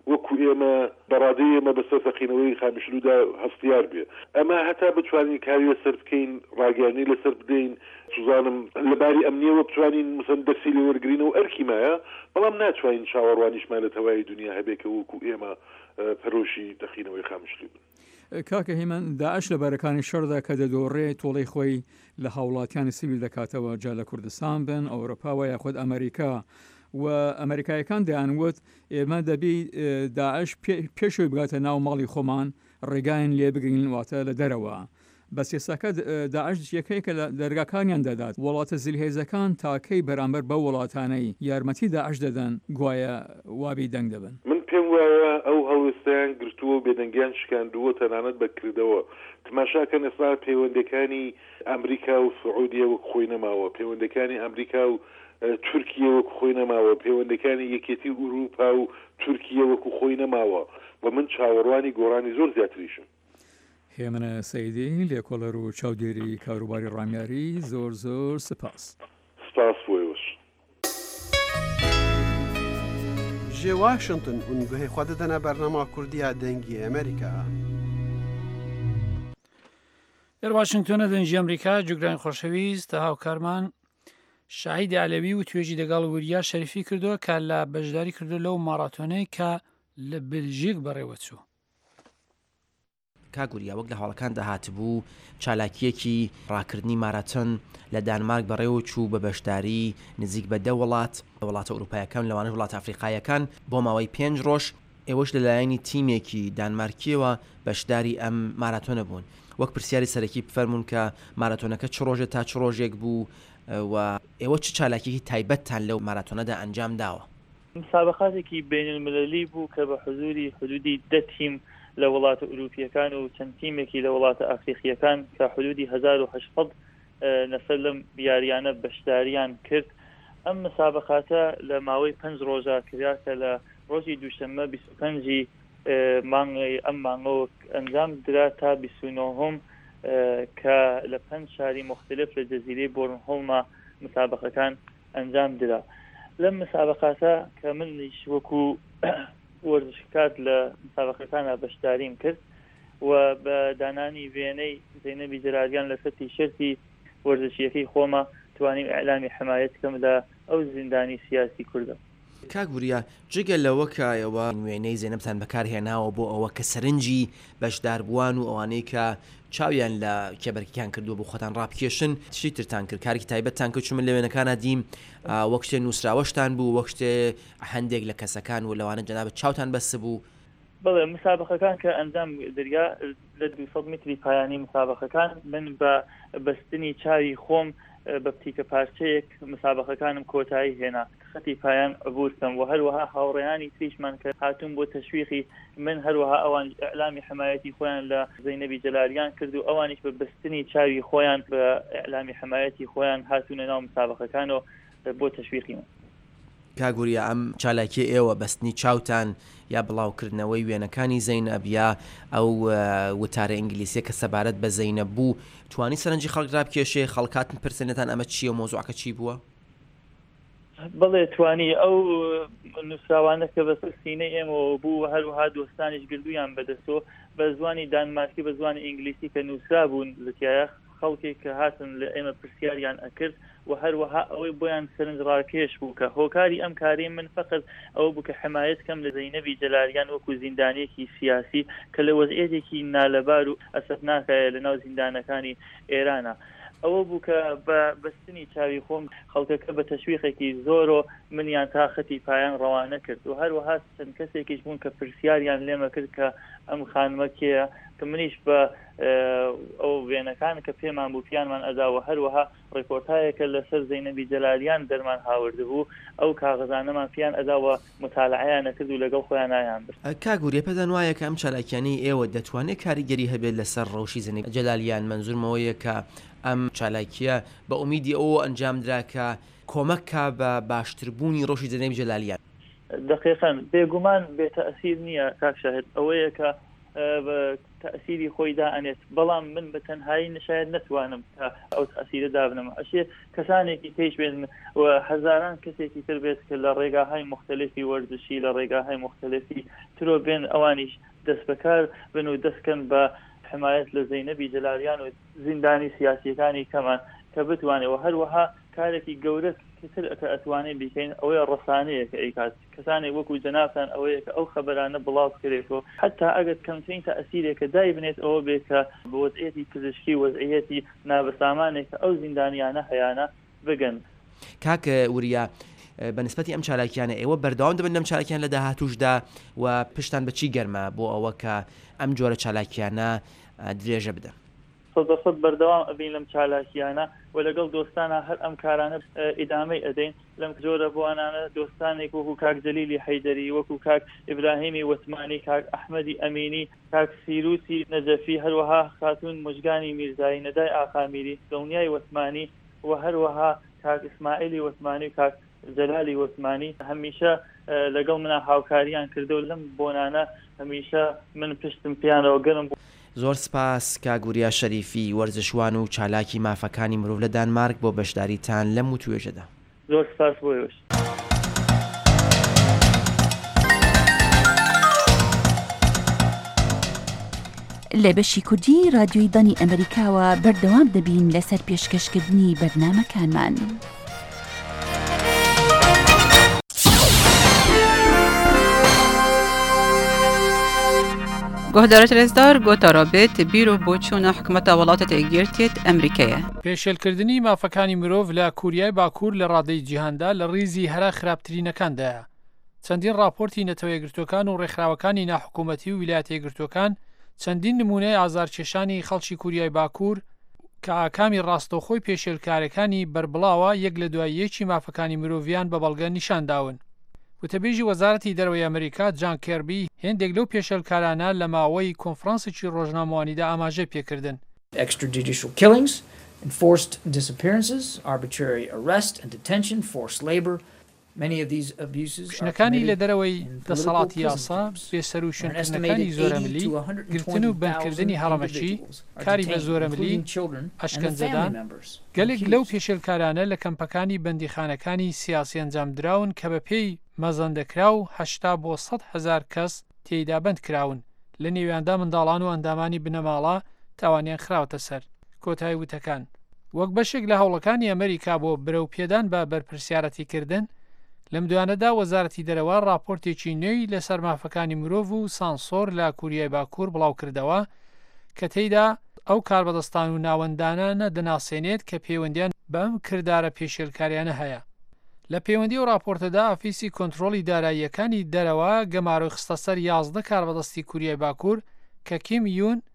وەکو ئێمە بەڕادەی ئێمە بەسەر تەقینەوەی خامیشلودا هەستیار بێ ئەمە هەتا بتوانین کاری لەسەر بکەین ڕاگەیاندنی لەسەر بدەین سوزانم لەباری ئەمنیەوە بتوانین مثلا دەستی لێ وەرگرینەوە ئەرکی مایە بەڵام ناتوانین چاوەڕوانیشمان لە تەواوی دنیا هەبێت کە وەکو ئێمە پەرۆشی تەقینەوەی خامیشلو بن. کاکە هیمەن داعش لە بەرەکانی شەڕدا کە دەدۆڕێ تۆڵەی خۆی لە هاوڵاتیانی سیویل دەکاتەوە جا لە کوردستان بن ئەوروپا و یاخود ئەمریکا و ئەمریکایەکان دەیانوت ئێمە دەبی داعش پێشوی بگاتە ناو ماڵی خۆمان ڕێگاین لێ بگرین واتە لە دەرەوە بەس ئێستاکە داعش یەکەی کە لە دەرگاکانیان دەدات وڵاتە زیلهێزەکان تاکەی بەرامبەر بە وڵاتانەی یارمەتی داعش دەدەن گوایە وابی دەنگ دەبن. من پێم وایە ئەو هەڵوێستیان گرتووە و بێدەنگیان شکاندووە تەنانەت بەکردەوە تماشاکەن ئێستا پەیوەندەکانی ئەمریکا و سعودیە وەک خۆی نەماوە پەیوەندەکانی ئەمریکا و تورکیە وەکو خۆی نەماوە پەیوەندەکانی یەکێتی ئوروپا و تورکیە وەکو خۆی نەماوە و من چاوەڕوانی گۆڕانی زۆر زیاتریشم. هێمنە سەیدی لێکۆڵەر و چاودێری کاروباری ڕامیاری زۆر زۆر سپاس. سپاس بۆیەوەش. جێ واشنگتن ئونگوهەی خوا دەدەنە بەرنامە کوردیە دەنگی ئەمریکا. واشنگتۆنە دەنگی ئەمریکا جوگرانی خۆشەویست هاوکارمان شاهیدی عەلەوی و توێژی لەگەڵ وریا شەریفی کردووە کە لە بەشداری کردو لەو ماراتۆنەی کە لە بلژیک بەڕێوە چوو. کاگوریا وەک لە هەوڵەکان داهاتبوو چالاکیەکی ڕاکردنی ماراتۆن لە دانمارک بەڕێوە چوو بە بەشداری نزیک بە 10 وڵاتە ئەوروپایەکان لەوانە وڵاتە ئەفریقایەکان بۆ ماوەی 5 ڕۆژ ئێوەش لەلایەنی تیمێکی دانمارکیەوە بەشداری ئەم ماراتۆنە بوون. وەک پرسیاری سەرەکی بفەرمونون کە ماراتۆنەکە چ ڕۆژێک تا چ ڕۆژێک بوو و ئێوە چ چالاکیی تایبەتتان لەو ماراتۆنەدا ئەنجام داوە؟ مسابقاتێکی بینالمللی بوو کە بە حدودی 10 تیم لە وڵاتە ئوروپیەکان و چەند تیمێکی لە وڵاتە ئەفریقیەکان کە حدودی 1800 نەفەر لەم بیاریانە بەشداریان کرد. ئەم مسابقاتە لە ماوەی 5 ڕۆژە کرا کە لە ڕۆژی دووشەممە 25 مانگی ئەم مانگەوە ئەنجام درا تا 29 کە لە 5 شاری مختلف لە جەزیرەی بۆرنهۆڵما مسابقەکان ئەنجام درا. لەم مسابقاتە کە منیش وەکو وەرزشکات لە مسابقەکانە بەشداریم کرد و بە دانانی وێنەی زەینەبی جەلالیان لەسەر تیشێرتی وەرزشیەکەی خۆمە توانیم ئەعلامی حمایەت بکەم لە ئەو زیندانی سیاسی کوردە. کاگوریا جگە لەوە کایەوە وێنەی زێنەبتان بەکارهێناوە بۆ ئەوە کە سەرنجی بەشداربووان و ئەوانەی کە چاویان لە کێبەرکیان کردووە بۆ خۆتان ڕابکێشن چی ترتان کرد کارێکی تایبەتتان کرد چون من لە وێنەکانە دیم وەک شتێ نووسراوەشتان بوو وەک شتێ هەندێک لە کەسەکان و لەوانە جەنابەت چاوتان بەس بوو؟ بەڵێ مسابقەکان کە ئەنجام دریا لە 200 متری پایانی مسابقەکان من بە بەستنی چاوی خۆم بە پتیکە پارچەیەک مسابقەکانم کۆتایی هێنا خەتی پایان عبورکەم و هەروەها هاوڕێیانی تریشمان کە هاتوون بۆ تەشویقی من هەروەها ئەوان ئەعلامی حمایەتی خۆیان لە زەینەبی جەلالیان کرد و ئەوانیش بە بەستنی چاوی خۆیان بە ئەعلامی حمایەتی خۆیان هاتوونە ناو مسابقەکانەوە بۆ تەشویقی من. کاگوریا ئەم چالاکی ئێوە بەستنی چاوتان یا بڵاوکردنەوەی وێنەکانی زەینەب یا ئەو وتارە ئینگلیسیە کە سەبارەت بە زەینەب بوو توانی سەرنجی خەڵک ڕابکێشێ خەڵکاتن پرسێنێتان ئەمە چییە مۆزوعەکە چی بووە؟ بڵێ توانی ئەو نووسراوانە کە بەسەر سینەی ئێمەوە بوو هەروەها دۆستانیش گردویان بەدەستەوە بە زمانی دانمارکی بە زمانی ئینگلیسی کە نووسرا بوون لەتیایە خەڵکێک کە هاتن لە ئێمە پرسیاریان ئەکرد و هەروەها ئەوەی بۆیان سەرنج ڕاکێش بوو کە هۆکاری ئەم کاری من فقط ئەوە بوو کە حمایەت کەم لە زەینەبی جەلالیان وەکو زیندانێکی سیاسی کە لە وەزعێتێکی نالەبار و ئەسەفناکایە لە ناو زیندانەکانی ئێرانە. ئەوە بوو کە بە بەستنی چاوی خۆم خەڵکەکە بە تەشویقێکی زۆرۆ منیان تا خەتی پایان ڕەوانە کرد و هەروەها چەند کەسێکیش بوون کە پرسیاریان لێمە کرد کە ئەم خانمە کێیە کە منیش بە ئەو وێنەکان کە پێمان بوو پیانمان ئەداوە هەروەها ڕێکۆرتایەکە لەسەر زەینەبی جەلالیان دەرمان هاوردە بوو ئەو کاغەزانەمان پیان ئەداوە متالعەیان نەکرد و لەگەڵ خۆیان نایان برد. کاگوریە پێدان وایە کە ئەم چالاکیانەی ئێوە دەتوانێت کاریگەری هەبێت لەسەر ڕەوشی زەینەبی جەلالیان منزورمەوەیە کە ئەم چالاکیە بە ئومیدی ئەوە ئەنجامدرا کە کۆمەکە بە باشتربوونی ڕۆژی زەینەبی جەلالیان. دقیقاً بێگومان بێتەئسیر نییە کاک شاهد ئەوەیە کە تأثیری خۆیدا ئەنێت بەڵام من بە تەنهایی نشاید نتوانم تا ئەو تأثیرە دابنەوە ئەشێ کەسانێکی پێش بێن و هەزاران کەسێکی تر بێت کە لە ڕێگاهای مختلفی وەرزشی لە ڕێگاهای مختلفی ترۆ بێن ئەوانیش دەست بەکار بن و دەستکەن بە حمایەت لە زەینەبی جەلالیان و زیندانی سیاسیەکانی کەمان کە بتوانێەوە هەروەها کارێکی گەورە تر کە ئەتوانێت بیکەین ئەوەیە ڕەسانەیە کە ئەیکات کەسانێک وەکو جەنابتان ئەوەیە کە ئەو خەبەرانە بڵاو بکرێتەوە حتا ئەگەر کەمترین تەئسیرێکە دای بنێت ئەوە بێت کە بە وەزعیەتی پزیشکی وەزعیەتی نابەسامانێک کە ئەو زیندانیانە هەیانە بگەن. کاکە وریا بەنسبەتی ئەم چالاکیانە ئێوە بەردەوام دەبن لەم چالاکیان لە داهاتووشدا و پشتان بەچی گەرمە بۆ ئەوە کە ئەم جۆرە چالاکیانە درێژە بدەن؟ 100% بەردەوام ئەبین لەم چالاکیانە و لەگەڵ دۆستانە هەر ئەم کارانە ئیدامەی ئەدەین لەم جۆرە بۆوانانە دۆستانێک وەکو کاک جەلیلی حەیدەری وەکو کاک ئیبراهیمی وەتمانی کاک ئەحمەدی ئەمینی کاک سیروسی نەجەفی هەروەها خاتون مژگانی میرزایی نەدای ئاقامیری دڵنیای وەتمانی و هەروەها کاک ئیسماعیلی وەتمانی و کاک جەلالی وەتمانی هەمیشە لەگەڵ منە هاوکاریان کردو لەم بۆنانە هەمیشە من پشتم پیانەوە گەرم بوو. زۆر سپاس کاگوریا شەریفی وەرزشوان و چالاکی مافەکانی مرۆڤ لە دانمارک بۆ بەشداریتان لەم وتوێژەدا. زۆر سپاس بۆیەوەش. لە بەشی کوردی رادیۆی دانی ئەمریکاوە بەردەوام دەبین لەسەر پێشکەشکردنی بەرنامەکانمان. گۆهدارە رێزدار گۆتارابێت بیرۆ بۆ چوونە حکومەتە وڵاتە تێگیرتێت ئەمریکایە. پێشێلکردنی مافەکانی مرۆڤ لە کوریای باکوور لە ڕادەی جیهاندا لە ڕیزی هەرا خراپترینەکاندایە. چەندین راپۆرتی نەتەوە یەکگرتوەکان و ڕێکخراوەکانی ناحکوومەتی و ویلایەتە یەکگرتوەکان چەندین نمونەی ئازارکێشانی خەڵکی کوریای باکوور کە ئاکامی ڕاستەوخۆی پێشێلکارەکانی بربڵاوە یەک لە دوای یەکی مافەکانی مرۆڤیان بە بەڵگە نیشانداون. وتەبێژی وەزارەتی دەرەوەی ئەمریکا جان کێربی هێندێک لەو پێشێلکارانە لە ماوەی کۆنفرانسێکی ڕۆژنامەوانیدا ئاماژەی پێکردن. Extrajudicial killings, enforced disappearances, arbitrary arrest and detention, forced labor. شنەکانی لە دەرەوەی دەسەڵاتی یاسا بێسەر و شوێنکردنەکانی زۆرەملی گرتن و بەندکردنی هەڵەمەکی کاری بە زۆرەملی ئەشکەنجەدان گەلێک لەو پێشێلکارانە لە کەمپەکانی بەندیخانەکانی سیاسی ئەنجامدراون کە بە پێی مەزەندەکرا و 80 بۆ 100,000 کەس تێیدا بەند کراون لە نێویاندا منداڵان و ئەندامانی بنەماڵە تاوانیان خراوەتە سەر. کۆتایی وتەکان وەک بەشێک لە هەوڵەکانی ئەمریکا بۆ برەوپێدان بە بەرپرسیارەتیکردن لەم دوانەدا وەزارەتی دەرەوە راپۆرتێکی نوێی لەسەر مافەکانی مرۆڤ و سانسۆر لە کوریای باکوور بڵاو کردەوە کە تێیدا ئەو کاربەدەستان و ناوەندانانە دەناسێنێت کە پەیوەندیان بەم کردارە پێشێلکاریانە هەیە. لە پەیوەندی و راپۆرتەدا ئۆفیسی کۆنتڕۆلی داراییەکانی دەرەوە گەماڕۆی خستە سەر 11 کاربەدەستی کوریای باکوور کە کیم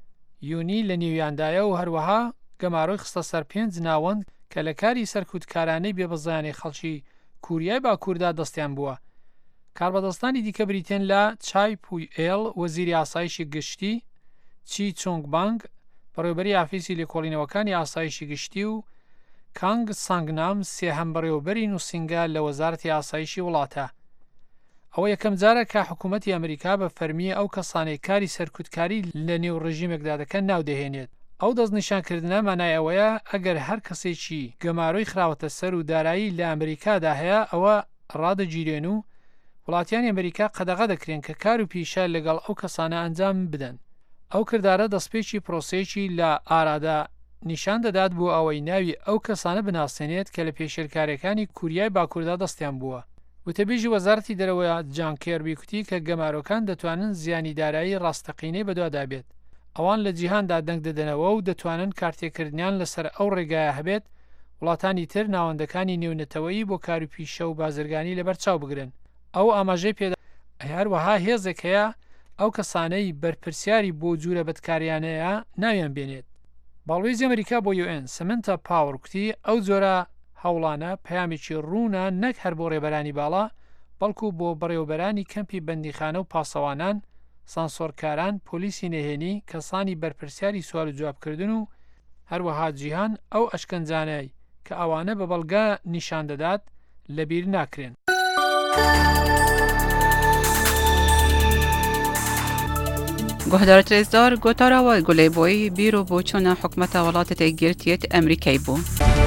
یونی لە نێویاندایە و هەروەها گەماڕۆی خستە سەر 5 ناوەند کە لە کاری سەرکوتکارانەی بێبەزایانی خەڵکی کوریای باکووردا دەستیان بووە. کاربەدەستانی دیکە بریتێن لە چای پوی ئێل وەزیری ئاسایشی گشتی، چی چۆنگ بانگ بەڕێوەبەری ئافیسی لێکۆڵینەوەکانی ئاسایشی گشتی و کانگ سانگنام سێهەم بەڕێوەبەری نووسنگە لە وەزارەتی ئاسایشی وڵاتە. ئەوە یەکەم جارە کە حکوومەتی ئەمریکا بە فەرمیە ئەو کەسانەی کاری سەرکوتکاری لە نێو ڕژیمێکدا دەکەن ناودەهێنێت. ئەو دەستنیشانکردنە مانای ئەوەیە ئەگەر هەر کەسێکی گەماڕۆی خراوەتە سەر و دارایی لە ئەمریکادا هەیە ئەوە ڕادەگیرێن و وڵاتیانی ئەمریکا قەدەغە دەکرێن کە کار و پیشە لەگەڵ ئەو کەسانە ئەنجام بدەن. ئەو کردارە دەستپێکی پرۆسەیەکی لە ئارادا نیشان دەدات بۆ ئەوەی ناوی ئەو کەسانە بناسێنێت کە لە پێشێلکارەکانی کوریای باکووردا دەستیان بووە. وتەبێژی وەزارەتی دەرەوەی جان کێربی کوتی کە گەمارۆکان دەتوانن زیانی دارایی ڕاستەقینەی بەدوادا بێت. ئەوان لە جیهاندا دەنگ دەدەنەوە و دەتوانن کارتێکردنیان لەسەر ئەو ڕێگایە هەبێت وڵاتانی تر ناوەندەکانی نێونەتەوەیی بۆ کار و پیشە و بازرگانی لەبەرچاو بگرن. ئەو ئاماژەی پێدا هەروەها هێزێک هەیە ئەو کەسانەی بەرپرسیاری بۆ جوورە بەدکاریانەیە ناویان بێنێت. باڵێزی ئەمریکا بۆ UN سمنتە پاوەر کوتی ئەو جۆرە هەوڵانە پەیامێکی ڕوونە نەک هەر بۆ ڕێبەرانی باڵا بەڵکو بۆ بەڕێوەبەرانی کەمپی بەندیخانە و پاسەوانان، سانسۆرکاران، پۆلیسی نهێنی، کەسانی بەرپرسیاری سوال و جوابکردن و هەروەها جیهان ئەو ئەشکەنجانەی کە ئەوانە بە بەڵگە نیشان دەدات لەبیر ناکرێن. گهدارت رزدار گوتارا و گلیبوی بیرو بوچون حکمت ولات تگیرتیت امریکای بو.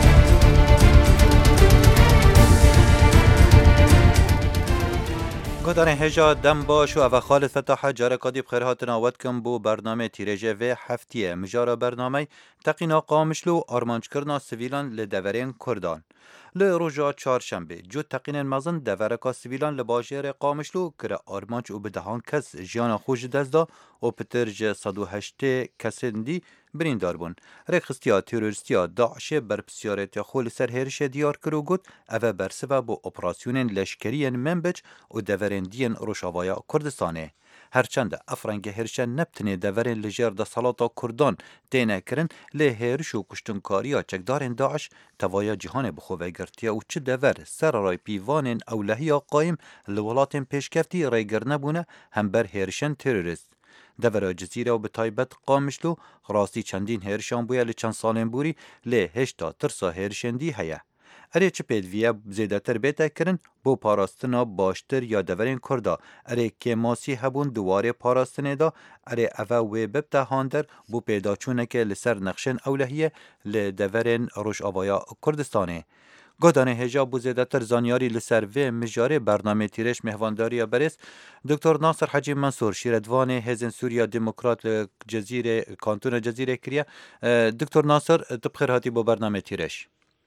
گودان هجا دم باش و او خالد فتاحه جاره کادی بخیر هاتنا ودکم بو برنامه تیرجه و هفتیه مجارا برنامه تقینا قامشلو آرمانج کرنا سویلان لدورین کردان لروجا چهارشنبه جو تقینن مزن دورکا سویلان لباجر قامشلو کرا آرمانج و بدهان کس جیانا خوش دزدا و پترج 108 کسندی بریندار بون رخستیا تروریستیا داعش بر پسیارت خول سر هرش دیار کرو گوت اوه برسبه بو اپراسیونن لشکرین منبج و دورندین روشاوایا کردستانه هرچند افرنگ هرشن نبتنه دورن لجر دا سلاطا کردان تینه کرن لی هرش و کشتنکاریا چکدارن داعش توایا جهان بخواه گرتیا و چه دور سر رای پیوانن اولهی قایم لولاتن پیشکفتی رایگر نبونه هم بر هرشن تروریست دورا جزیره و به تایبت قامشلو راستی چندین هرشان بویا لچند سالن بوری لی هشتا ترسا هرشندی هیا اره چه پیدویه زیده تر بیتا کرن بو پاراستنا باشتر یا دورین کردا اره که ماسی هبون دواره پاراستنه دا اره اوه وی ببتا هاندر بو پیدا چونه که لسر نقشن اولهیه لدورین روش آوایا کردستانه گودانه هجا بو زیده تر زانیاری لسر و مجاره برنامه تیرش مهوانداری برس دکتر ناصر حجی منصور شیردوان هزن سوریا دموکرات جزیره کانتون جزیره کریا دکتر ناصر تبخیر هاتی بو برنامه تیرش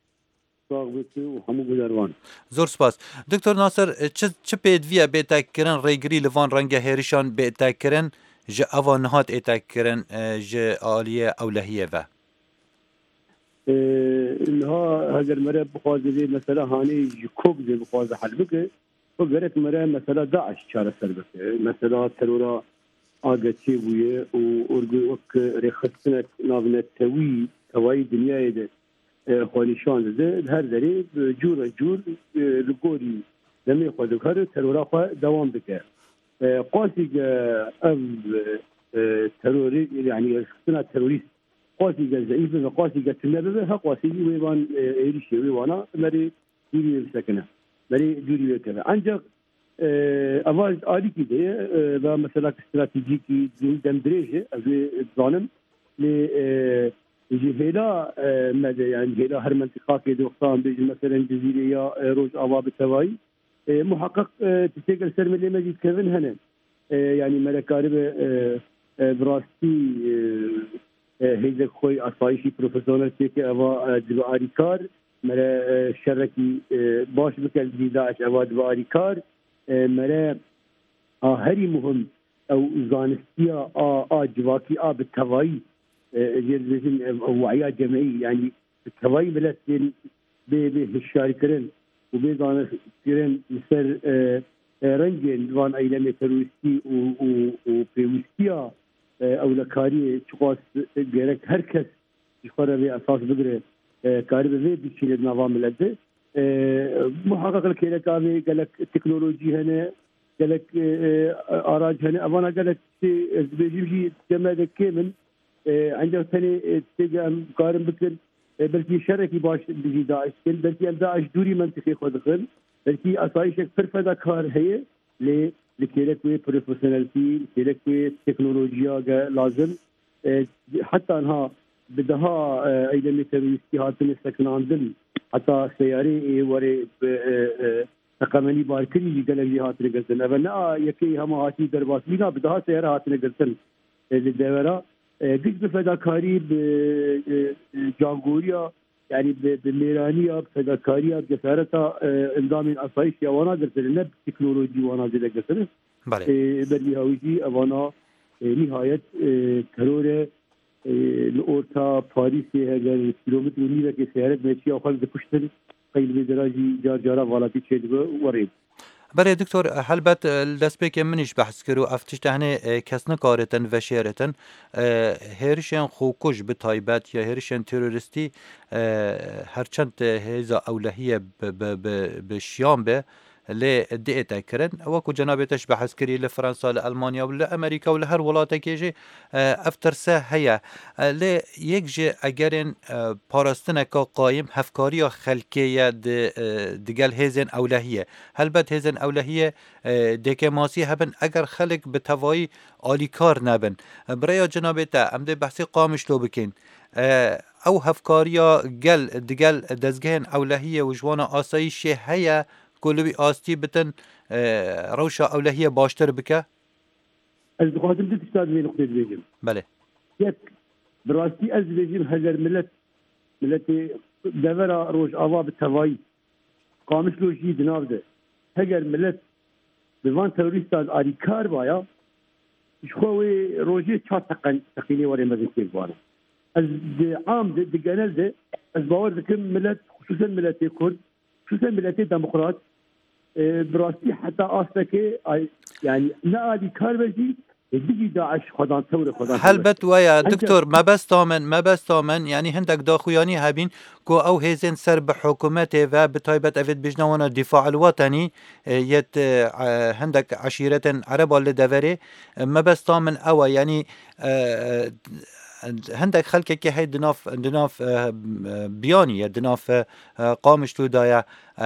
زور سپاس دکتر ناصر چه پیدویه بیتا کرن ریگری لوان رنگ هریشان بیتا کرن جه اوان نهات ایتا کرن جه آلیه اولهیه و انها هاگر مره بخوازه مثلا هانی جکوب زي بخوازه حل بك وقرت مره مثلا داعش چاره سر بك مثلا ترورا آگچه بويه و ارگوك رخصتنك نابنت توي دنیای ده خانشان ده هر دری جور لگوری دمی خود کار ترورا خود دوام بکه قاسی که تروری یعنی رخصتنا تروریست قاسی که ضعیف و قاسی که تنبه ها قاسی ویوان ایریشی ویوانا مری جوری بسکنه مری جوری بکنه انجا اول عالی کی ده و مثلا استراتژیکی دم درجه از ظالم ل جهلا ماذا يعني جهلا هر منطقة كده وقتان بيجي مثلا جزيرة يا روج أواب التواي محقق تسجل سر اللي مجيد كيفن هنا يعني ملكارب براستي هيدا خوي أصايشي بروفيسور تيكي أوا دباري كار ملا شركي باش بكال داعش أوا دباري كار ملا هري مهم أو زانستيا جواكي بالتواي جزء وعيا جمعي يعني التواي بلسين بالشاركرين وبيضان كرين مثل رنجين دوان ايلام ترويستي وبيوستيا او لكاري شخص غيرك هركس يخرب اساس بقرا كاري بزي بشيل النظام لده محقق لك قال لك التكنولوجي هنا قال لك اراج هنا انا قال لك بيجي جماعه كامل عندما ثاني تيجي قارن بكر بلكي شركي باش بيجي داعش بلكي داعش دوري منطقي خدخل بلكي اسايشك فرفدا كار هي لكيلك وي بروفيشناليتي لكيلك وي تكنولوجيا لازم حتى انها بدها ايضا ترويستي هاتن سكناندن حتى سياري وري تقامني باركري قال لي هاتن قلتن انا يكي هم هاتي درباس بينا بدها سياره هاتن قلتن للدوره قد بفداكاري بجانغوريا يعني بميرانيا بفداكاريا بجسارتها انضام الاسايش وانا قلت لنا بتكنولوجي وانا زي قلت له بلي هاويجي اوانا نهايه ترور الاورتا باريس هاجر كيلومتر ونيره كي سيارات ماشي او خالد كشتن قيل بدراجي جارجارا ولاتي تشيد وريد برای دکتر هلبت دست که منیش بحث کرو افتش تهنه کس نکارتن و شیرتن هرشن خوکش به تایبت یا هرشن تروریستی هرچند هیزا اولهیه به شیام به لێ دێتەکردن وەکو جەنابێتش بەحەزکردی لە فەرەنسا لە ئەلمانیا و لە ئەمریکا و لە هەر وڵاتێکێژێ ئەفتەرسە هەیە لێ یەکژێ ئەگەرێن پاراستنەکە قایم هەفکاریە خەلکێیە دگەل هێزن ئەولەهیە هەلبەت هێزن ئەولەهیە دێکێ ماسی هەبن ئەگەر خەلک بە تەواوی ئالیکار نەبن برەیە جەنابێتە ئەم دێ بەحسی قامشلۆ بکەین ئەو هەفکاریە گەل دگەل دەستگەهێن ئەولەهیە و ژوانە ئاساییشێ هەیە کۆلوی ئاستی بتن ڕەوشە ئەولەهیە باشتر بکە ez dixwazim du tişta divê noqtê dibêjim بەێ yek bi rastî ez dibêjim heger milletê devera rojava bi tevayî qamişlo jî di nav de heger millet bi van terorîstan alîkar baya ji xwe wê rojê çar teqînê warê mezin têk bana ez di am di genel de ez bawer dikim millet xusûsen milletê Kurd xusûsen milletê demokrat bi rastî heta astekê yani ne alîkar be jî دیگی داعش خودان تور خودان هەلبەت وایە دکتۆر مەبەستا من ینی هەندێک داخویانی هەبین کۆ ئەو هێزن سەر بە حکوومەتێ و بتایبەت ئەوێت بژنەوەنە دیفاع الوطنی یەت هەندێک عشیرەتن عەرەبا لە دەڤەرێ مەبەستا من ئەوە ینی هەندێک خەلکێکی هەیە دناف بیانیە دناف قامشتودایە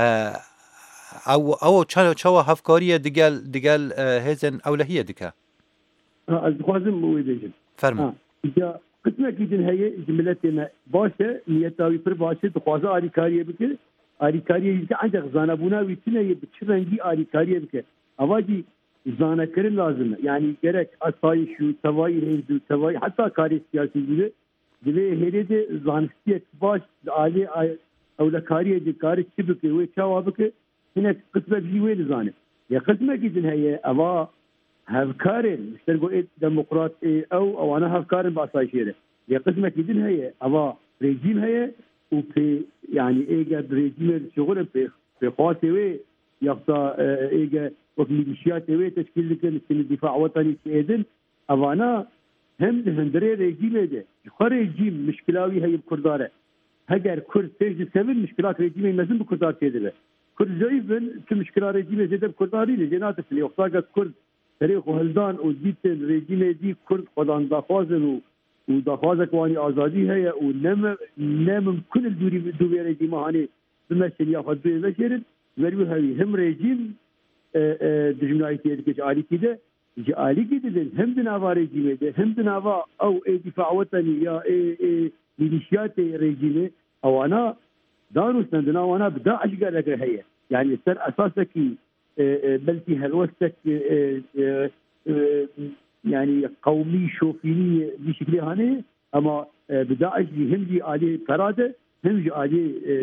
ئەو چاوە هەفکاریە دگەل هێزن ئەولەهیە دکە ez dixwazim wê bêjim fermo qismekî din heye ji milletê me baş e niyeta wî pir baş e dixwaze alîkariyê bike alîkariyê jî ancak zanebûna wî tune bi çi rengî alîkariyê bike ava jî zanekirin lazim e yani gerek asayîş û tevayî hêz û tevayî heta karê siyasî gibi divê hêrê de zanistiyek baş alê ewlekariyê de karê çi bike wê çawa bike hinek qismek jî wê dizane ya qismekî din heye ava هفكارن مشتركوا ديمقراط او انا هفكارن باسايشيره يا قسمه كيدن هي اما ريجيم هي وفي يعني ايجا ريجيم شغل في خاطر يقطع ايجا وميليشيات تشكيل لكن الدفاع الوطني ايدن انا هم هندري ريجيم ده خر ريجيم مشكلاوي هي بكرداره هجر كرد تجي سبب مشكلات ريجيم لازم بكردار كده كرد زيفن في مشكلات ريجيم زي ده بكرداري لجنات اللي وقتها كرد تاریخ و هلدان و دیتن رژیم دی کرد خودان دخوازن و دخواز کوانی آزادی هیا و نممکن دوی رژیم هانی بمشن یا خود بیه بشرد ولی هایی هم رژیم دجمنایتیه که جعالی کده جعالی کده هم دناوا رژیمه ده هم دناوا او دفاع وطنی یا میلیشیات رژیمه او انا داروسن دناوانا بداعش قالك هیا يعني سر اساسك بلكي هلوستك يعني قومي شوفيني بشكل هاني اما بداعش هم جي عليه فراده هم جي عليه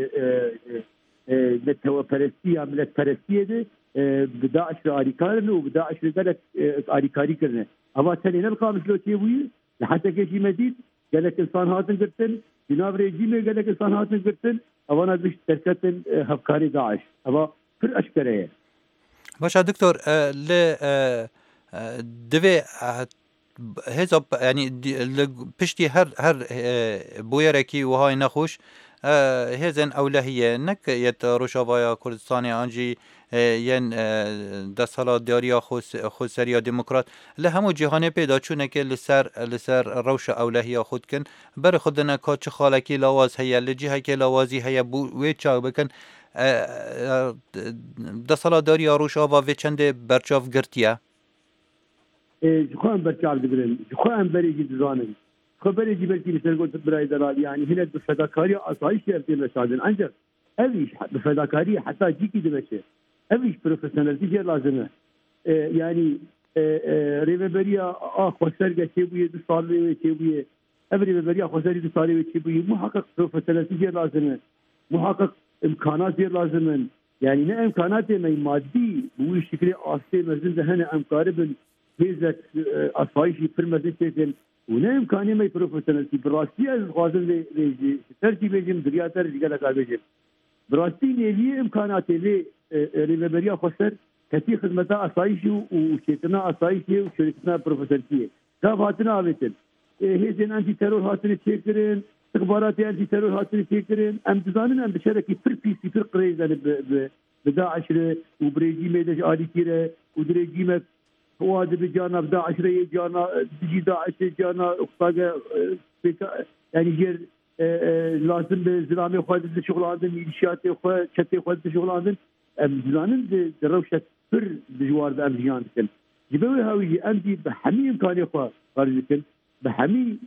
نتوفرستيه ملت فرستيه ده بداعش راديكالن وبداعش قالك راديكالي كرنا اما ثاني نلقى مثل تيوي لحتى كشي مزيد قالك انسان هاتن قرتن جناب ريجيم قالك انسان هاتن قرتن اوانا بش تركتن هفكاري داعش اما في اشكره باشا دكتور دوی هزاب یعنی پشتی هر بویرکی و های نخوش هزن اولهیه نک یت روشاوای کردستانی آنجی ین دستحالا دیاریا خودسریا دموکرات لهمو جهانی پیدا چونه که لسر روش اولهیه خود کن بر خودنا که چه خالکی لاواز هیا لجیه که لاوازی هیا بوی چاو بکن دەسەڵاتداری ڕۆژاوا وێ چەندێ بەرچاو گرتیە خۆیان بەرچاو دەبرن خۆیان بەرێکی دزانن خۆ بەرێکی بەرکی لەسەرگۆت برای دەڵات یعنی هەنێک بە فەداکاری ئاسایشی ئەرتێ لەشادن ئەنجە ئەویش بە فەداکاری حتا جیکی دەبێتێ ئەویش پرۆفسیۆنەلیتی جێ لازمە یعنی ڕێوەبەریە خۆسەرگە چێبوویە دو ساڵ لێوێ چێبوویە ئەو ڕێوەبەریە خۆسەری دو ساڵێوێ چێبووی محقق پرۆفسیۆنەلیتی جێ لازمە محقق امکانات لازمن يعني نه امكانات مادي بوي شكل اساسي مزن هنا امكاربن هيزك اصايشي في المزن ونا امكانيه ما بروفيشنالتي براستي غازل لي ترجي بيجم دريا ترجي قال بيجم براستي لي امكانات لي ريبريا خسر كثير خدمات اصايشي وشيتنا اصايشي وشركتنا بروفيشنالتي كافاتنا عبيتن هيزن انتي تيرور هاتري تشيكرين استخبارات انتي تيرور هاتري تشيكرين ام دزانن ام بشاركي في بي سي في قريزه بداعش وبريجي ميدش آلي كيرا ودريجي ما فواد بجانا بداعش جانا تجي داعش جانا اقطاقة يعني جير لازم بزلامي خالد شغل عندن ميليشيات خالد شتي خالد شغل عندن زلانن دروشة فر بجوار بأمجيان كن جبوي هاوي أمدي بحمي إمكاني خالد خارج كن بحمي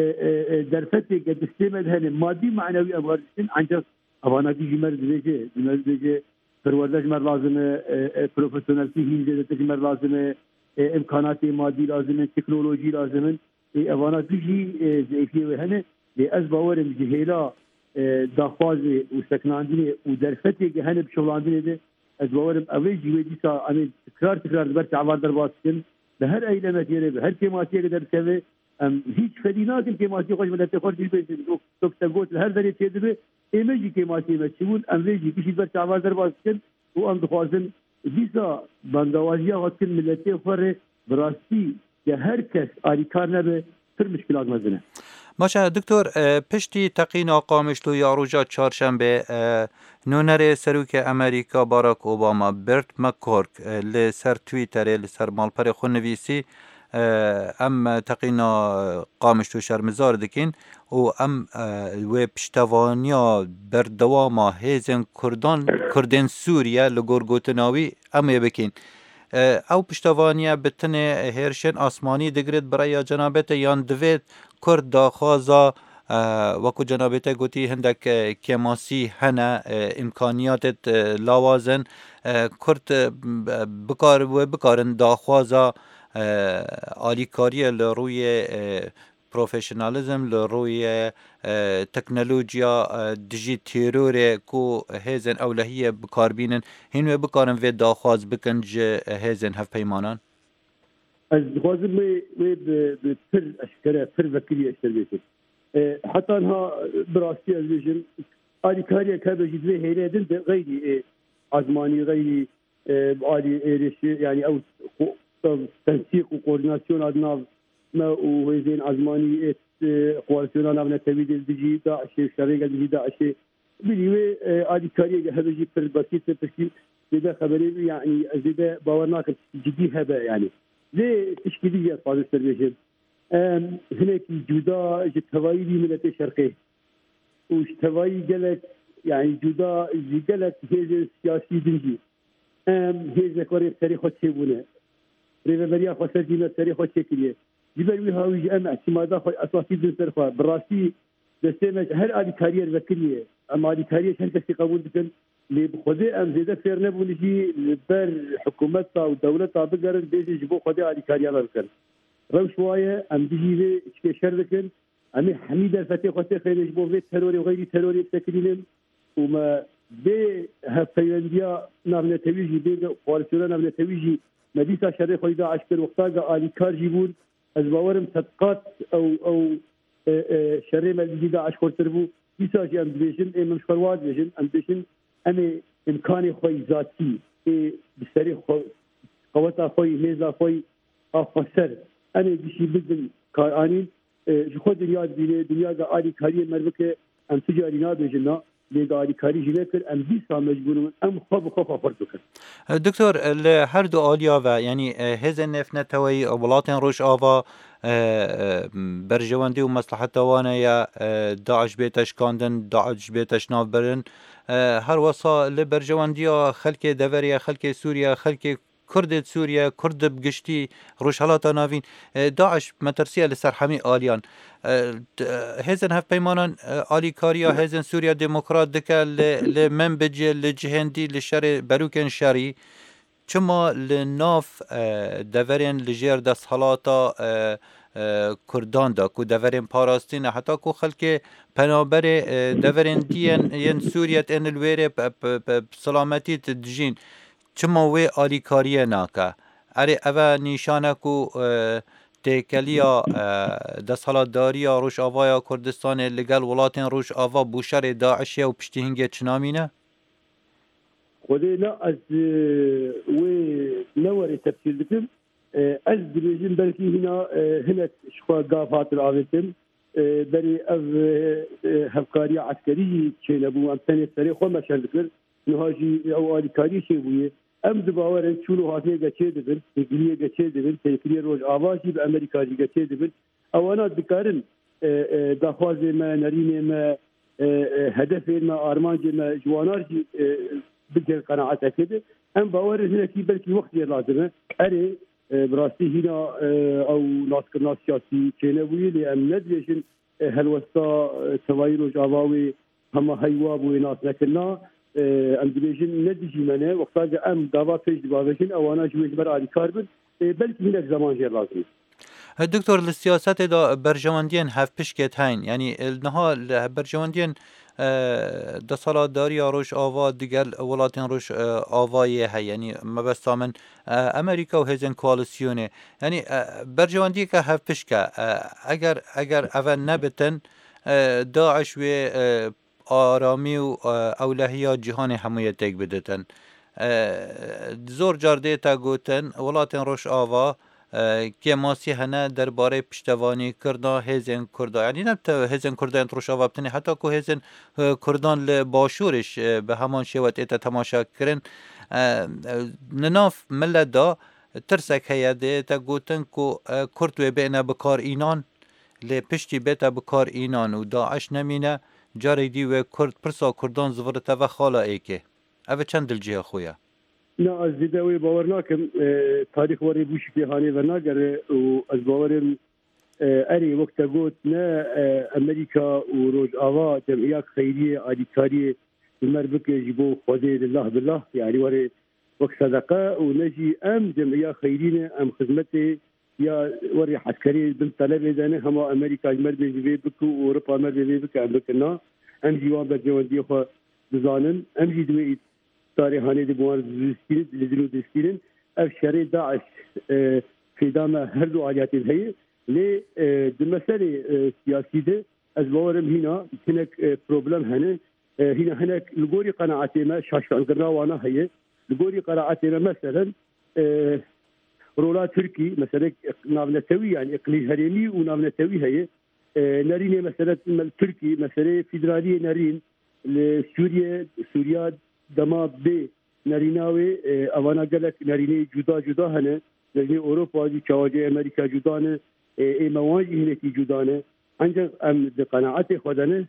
درفتي قد استعمل هن مادي معنوي أبغى عنجز أبغى تيجي مرد بيجي فروردش مر لازم بروفيشنال فيه زيادة مر لازم إمكانات مادي لازم تكنولوجي لازم أبغى تيجي زي هن لأسبوعين جهيلا دخوازي وسكناندني ودرفتي هن بشغلاندني ده أسبوعين أول جويدي سا أنا تكرار برت عوار درباسكن بهر أي لما تيجي بهر كماتي قدر كذا هیچ خدینات كماتي خوش بدأت تخرج البيت تقول هر ذري تيجي إيمجي كماتي متشون أمريكي كشيء برت عوار درباسكن وأم دخوازن ديسا بندوازيا هاتكن ملتي خبره براستي هر کس آریکار نبه تر مشکلات مزنه. باشه دکتر پشتی تقینا قامشلو یا روژا چهارشنبه نونر سروک امریکا باراک اوباما برت مکورک لسر تویتر لسر مالپر خونویسی ام تقینا قامشلو شرمزار دکین و ام و پشتوانیا بردواما هیزن کردن سوریا لگرگوتناوی ام بکین او پشتوانیا بتنه هرشن آسمانی دگرید برای جنابت یان دوید کرد داخوازا وکو جنابت گوتی هندک کماسی هنه امکانیات لاوازن کرد بکارن داخوازا آلیکاری لروی پروفیشنالیزم لروی تکنولوژیا دیجی تیرور کو هزن اولهیه بکاربینن هنوی بکارن و داخواز بکنج هزن هف پیمانان از خوازم و پر اشکره پر وکیلی اشتر بیتر حتی انها براستی از بیشن آلیکاری که بجید و هیره دن غیری ازمانی غیری آلی ایرشی یعنی او تنسیق و کوردیناسیون ادناف ما وزين عزماني قوارسيونا نابنا تبيد الدجي داعش شريقة الدجي داعش بليوي آدي كارية هبجي في البسيط تشكيل زيدا خبرين يعني زيدا باورناك جدي هبا يعني زي تشكيلية فاضل سربيشن هناك جدا جتهوائي ملتي شرقي وجتهوائي قلت يعني جدا قلت هيز سياسي دنجي هيز نكوري تاريخ تشيبونه ريفريا خسرجينا تاريخ تشكيلية جبل هاوي أم اعتمادا خو أساسي دنسر خو براسي دستمج هر آدي كارير وكلية أما آدي كارير شن كسي قبول دكن لبخذي أم زيادة فيرنا بوليجي لبر حكومتها ودولتها بقرن بيجي جبو خذي آدي كارير لكن روش شوية أم بيجي شكشر دكن أمي حميدة الفتي خطي خير جبو في تروري وغيري تروري تكلينم وما بي هفينديا نابنا تويجي بي قوارسيونا نابنا تويجي مديسة شري خويدا عشكر وقتاقا آدي كار جيبون از باورم صدقات او شري مال داعش خورتربو يساجي ام ديشن مش فرواد ديشن ام ديشن انا امكاني خوي ذاتي بسري قوتا خوي ميزا خوي افسر انا دشي بدن كارانين جو دنيا دا آلي كاري مربكه ام تجاري نادجنا لداری کاری جلکر ام بیسا مجبورم ام خواب فرد دکتر هر دو آلیا و یعنی هزن نفنتوی ولاتن روش آوا برجواندی و مصلحت وانه یا داعش بیتش کاندن داعش بیتش ناف برن هر وصا لبرجواندی خلک دوریا خلک سوریا خلک کرد سوریا کرد بگشتی روش حالاتا ناوین داعش مترسیه لسرحمی آلیان هزن هف پیمانان آلی کاریا هزن سوریا دموکرات دکه لمنبجه لجهندی لشر بروکن شری چما لناف دورین لجیر دست حالاتا کردان دا کو دورین پاراستین حتی کو خلک پنابر دورین دین ین سوریت ان الویره سلامتی تدجین چما وی آلی کاریه ناکه اره اوه نیشانه کو تکلیا دستحالات داریا روش آوایا کردستان لگل ولاتین روش آوا بوشر داعشیه و پشتی هنگه چنامینه؟ خودی نا از وی نوری تفسیر دکم از دریجین بلکی هنا شخوا قاف هاتر آویتن بري أف هفكارية عسكرية كينبو أم ثاني سري خو ما شذكر نهاجي أو آلكاري شيء أم دباورن شنو هاتيه قتشي دبل إنجليزي قتشي دبل تكرير روج آوازي بأمريكا قتشي دبل أو أنا بكارن دخواز ما نرين ما هدف ما أرمانج ما جوانارجي بجر قناعات كده أم باورن هنا كي بلكي وقت لازمه أري براستي هنا أو ناس كناس سياسي كينبوي لأم ندريشن هالوسطى سوايرو جاواوي هم هيواب وناس لكننا ام دبيجن ندجي منه وقتا ام دعوا فيش دباوشن او انا جويش برای کاربن بلکه هناك زمان جر لازم دكتور السياسات دا برجواندين هف بشكت هين يعني النها برجواندين ده سالا داری روش آوا دیگر ولاتین روش آوایی هی یعنی مبستا من امریکا و هزین کوالسیونه یعنی برجواندی که هف پشکه اگر اول نبتن داعش و آرامی و اولهیات جهان همویت تک بدتن زور جارده تا گوتن ولاتین روش آوا که ماسی هنه درباره پشتوانی کردا هزین کردا یعنی نه هزین کردا انتروش آوا بتنی حتی که هزین کردان لباشورش به همان شوت ایتا تماشا کرن نناف ملت دا ترسک هیده تا گوتن که کردوی بینه بکار اینان لپشتی بیتا بکار اینان و داعش نمینه جاری دی و کرد پرسا کردان زورته و خالا ایکه اوه چند دلجه خویا نه از دیدوی باور ناکم تاریخ وری بوشی که هانی و نگره و از باورم اری وقت گوت نه امریکا و روز آوا جمعیات خیریه آلیکاری المربک جبو خوده الله بالله يعني وری وقت صدقه و نجی ام جمعیات خیرینه ام خدمت یا وری عسکری بن طلب دانه هما امریکا المربک جبی بکو و اروپا مربک بکو ام بکنا ام جواب جوندی خو بزانن ام جدوی تاریخانی دبوار دستین لدرو دستین اف شری داعش في دام هر دو عاليات هي ل المسألة سياسية أزبورم هنا هناك بروبلم هنا لقوري قناعتي ما شاش عن قرنا وانا هي لقوري قناعتي مثلا رولا تركي مثلا نابلتوي يعني إقليم هرمي ونابلتوي هي نارين مثلا تركي مثلا فيدرالية نارين لسوريا دما بي ناريناوي اوانا قالك ناريني جدا هنا ناريني اوروبا دي تشاوجي امريكا جدانه اي مواجه هناكي جدانه انجز ام بقناعتي خدانه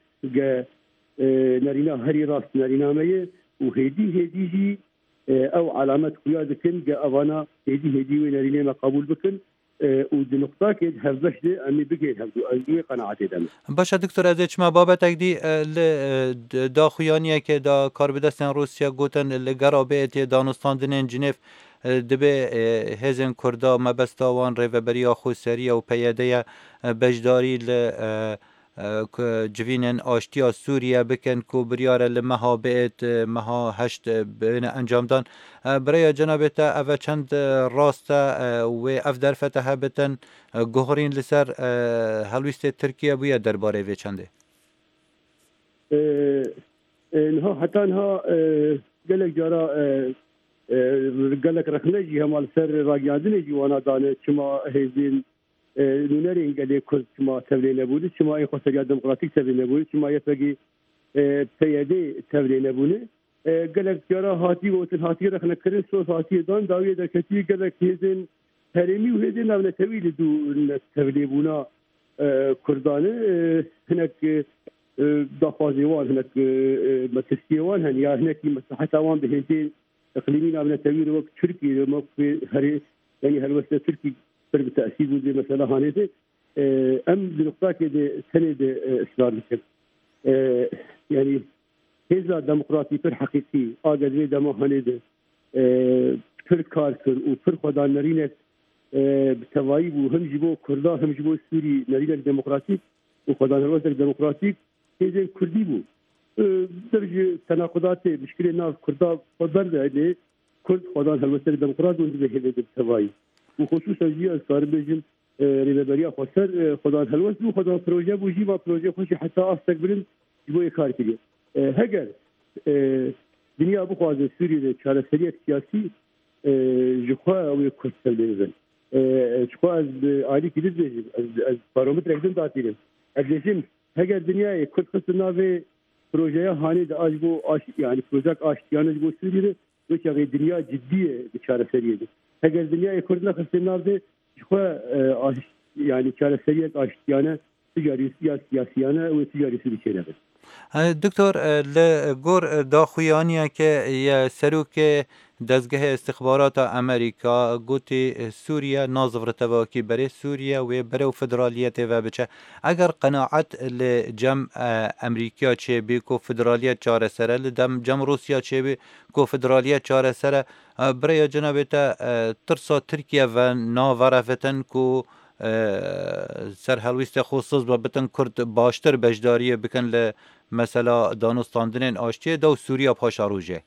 نارينا هري راس نارينا ميه وهدي جي او علامات قياده كن اوانا هدي وناريني ما قبول بكن ودي نقطه كده هفبش دي امي بقي هفدو قناعتي دم باشه دکتر از چما بابتک دی دا خویانیه که دا کار بدستن روسیا گوتن لگرابه دانستان دنین جنیف دبه هزن کردا مبستاوان ریوبریا خوسری و پیاده بجداری جوینن آشتیا سوریه بکن کو بریاره لمها بیت مها هشت بین انجام دان برای جنابتا اوه چند راسته و اف در فتحه بتن گوهرین لسر هلویست ترکیه بویا درباره وی چنده انها حتی انها گلک جارا گلک رخنجی همال سر راگیاندنجی وانا دانه چما هیزین نونرین قال كل ما تبلين ابوني ما اي خسر ديمقراطيك تبلين ابوني ما يتبقي سيادي تبلين ابوني قال لك جرا هاتي وتن هاتي رخنا كرن سو هاتي دان داويه دكتي قال لك هيزن هرمي وهيزن نبل تويل دو تبليبونا كردان هناك دافازيوان هناك متسيوان هن يا هناك مصلحه وان بهنتين اقليمين نبل تويل وقت تركي موقف هري يعني هالوسط تركي بالتأكيد ودي مثلا هانيته أم بنقطة كده سند إصرار بكم يعني هذا ديمقراطي في الحقيقي أقدر ليه ما هانيته في كاركر وفي خدا نرينة بتوايب وهم جبوا كردا هم جبوا السوري نرينة ديمقراطي وخدا نروز ديمقراطي هذا كردي بو درجة تناقضات مشكلة ناس كردا فضل عليه كرد خدا هالوسط ديمقراطي وندي هذا بتوايب وخصوصا جي اذكار بجن ريبريا خسر خدا هلوس و خدا پروژه بوجي و پروژه خوشي حتى استقبلن جبو کار کړي هگر دنیا بخوازه سوريا چاره سريع سياسي جخوا او كرسل بيزن جخوا از عالي كده از بارومتر اكدن داتيرم ادیشم هگر دنیای کرد خصنا به پروژه هانی د اجبو یعنی پروژه آشتیانه بو سوریه و چې دنیا جدیه به چاره سریه هگر دنیای کرد نه خصنا به خو يعني چاره سریه آشتیانه تجاری سیاسیانه و تجاری سریه دکتر لگور داخویانیه که یه سروک دزگه استخبارات امریکا گوتی سوریه نازور تواکی برای سوریه و برای فدرالیت و بچه اگر قناعت لجم امریکا چه بی کو فدرالیت چاره سره لدم جم روسیا چه بی کو فدرالیت چاره سره برای جنابتا ترسا ترکیه و ناورفتن کو سر هلویست خصوص با بتن کرد باشتر بجداریه بکن ل مثلا دانستاندن آشتی دو سوریا پاشا روژه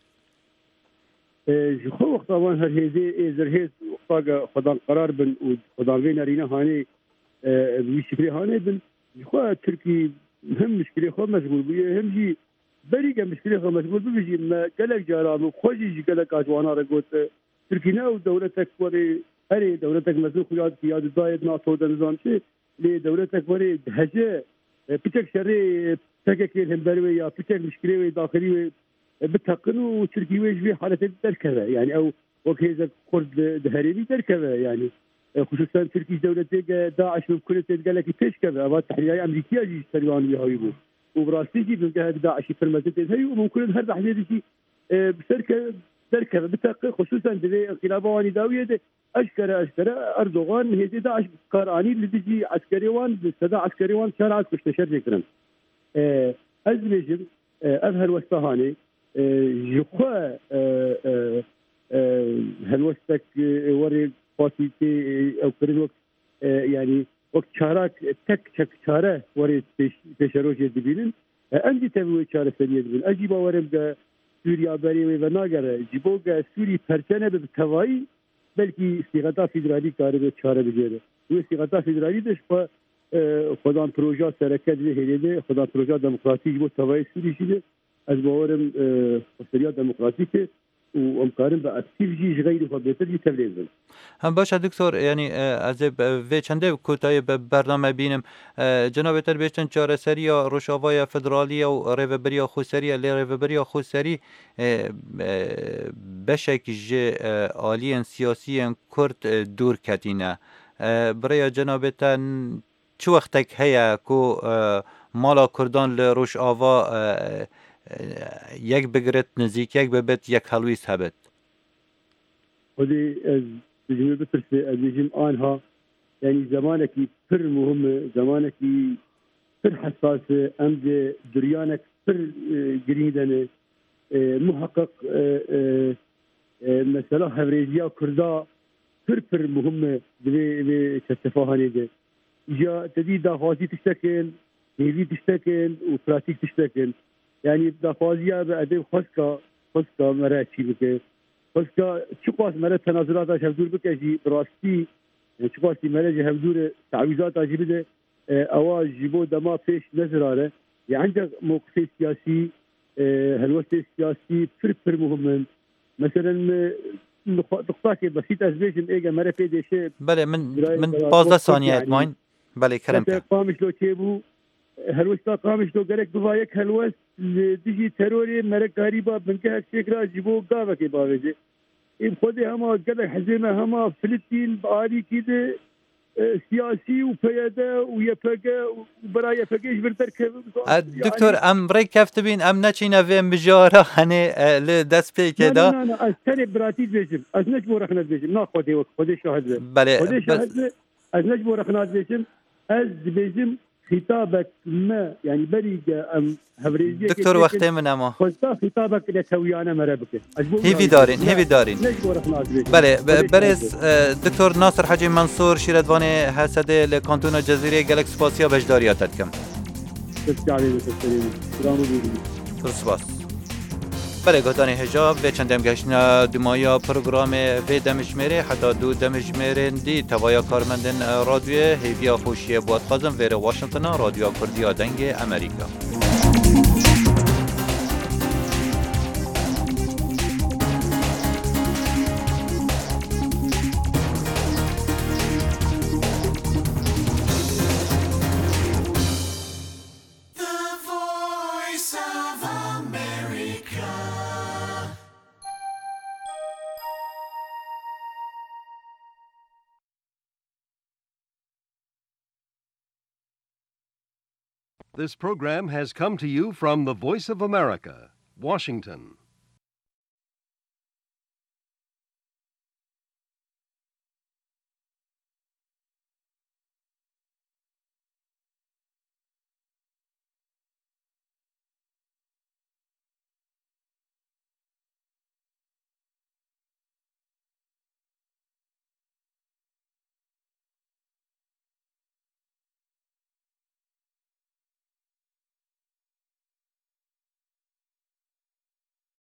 خو وقت وان هر هذه زرهز وقت خدان قرار بن وخدان وين رينا هاني بشكل هاني بن خو تركي هم مشكله خو مشغول بيه هم جي بريقه مشكله خو مشغول بيجي ما قالك جارانو خوجي قالك اجوانا رغوت تركينا ودولتك وري هري دولتك مسؤول خياد قيادة دايد ناتو دنظام شيء لدولتك وري هجه بتك شري تككل همبروي يا بتك مشكله داخلي بتقنوا تركي ويجي حالة دركبه يعني او وكذا كرد دهريني دركبه يعني خصوصا تركي دولتك داعش من كل قال لك ايش كذا ابغى تحرير امريكيه يجي تريوان بيهايبو وبراستيجي من داعش في المسجد هي وممكن هذا حديثي بسركه دركبه بتق خصوصا انقلابواني داويه اشكر اردوغان هي داعش قراني اللي بيجي عسكريوان بالصدا عسكريوان شارع كشتشر ذكرن ازبيجم اظهر وستهاني جخوا هلوستك وري فاسيتي او كرد وقت يعني وقت شارك تك شاره وري تشروج دبينن عندي تبوي شاره سريه دبين اجيب ورم سوريا بري وناغر جيبوغا سوري پرچنه به توای بلکې استغاثه فدرالی کار به چاره بجره و استغاثه فدرالی دش په خدان پروژه شرکت به هلیده خدان پروژه دموکراتیک به توای سوری شده از باورم سوریا دموکراتیک و امکارم به اکتیو جی غیر خودبتر جی تبلیغ هم باشه دکتر یعنی از به چنده کوتاه برنامه بینم جناب تربیشتن چاره سری یا روشاوای فدرالی و ریوبریا خوسری ریوبریا خوسری بشک عالی سیاسی کرد دور کتینه برای جناب تن چه وقتک هیا کو مالا کردان لروش آوا یک بگرت نزدیک یک ببت یک هلویس هبت خودی از بجمع بترسي النجم آنها يعني زمانك پر مهم زمانك پر حساس أمد دريانك پر جريدن محقق مثلا هفريزيا كردا پر مهم بتستفاهاني ده جا تدي دافازي تشتكل هيدي تشتكل وبراتيك تشتكل يعني دافازيا بأدب خسكا مراتي بك خسكا شقاس مرات تنازلات هفدور بكجي براستي شقاسي مرات هفدور تعويضات بده اواز جيبو دما فيش نزراره يعني عندك موقف سياسي هالوقت السياسي پر مهم مثلا نقطة بسيطة ازبيجن ايجا مرة في دي شيء بله من 15 ثانية ماين بله كرمك قامش لو تيبو هلوست قامش لو قالك بوايك هلوست ديجي تروري مرة قريبة من كه شكرا جيبو قابك باوجه خودي هما قالك حزيمة هما فلسطين باري كده سياسي وبياده ويفقه وبرا يفقه برترك دكتور ام بري كفتبين ام نچينا في مجاره هني لدس بي كده لا استني براتي بيجم از نجم رخنا بيجم نا خودي شاهد بله خودي شاهد از نجم رخنا بيجم از بيجم خطابك ما يعني بريقه ام هبريزيه دكتور وقت من اما خطابك لتويانا مربك هيفي دارين بله برز دكتور ناصر حاجی منصور شیردوان حسده لکانتون جزیره گلک سپاسیا بجداریاتت کم سپاس بله گهدان حجاب و چند دمگشن دمایا پروگرام و دمشمره حتی دو دمشمرن دی توایا کارمندن رادیو هیویا خوشی بود خازم ویر واشنطن رادیو کردیا دنگ امریکا This program has come to you from the Voice of America, Washington.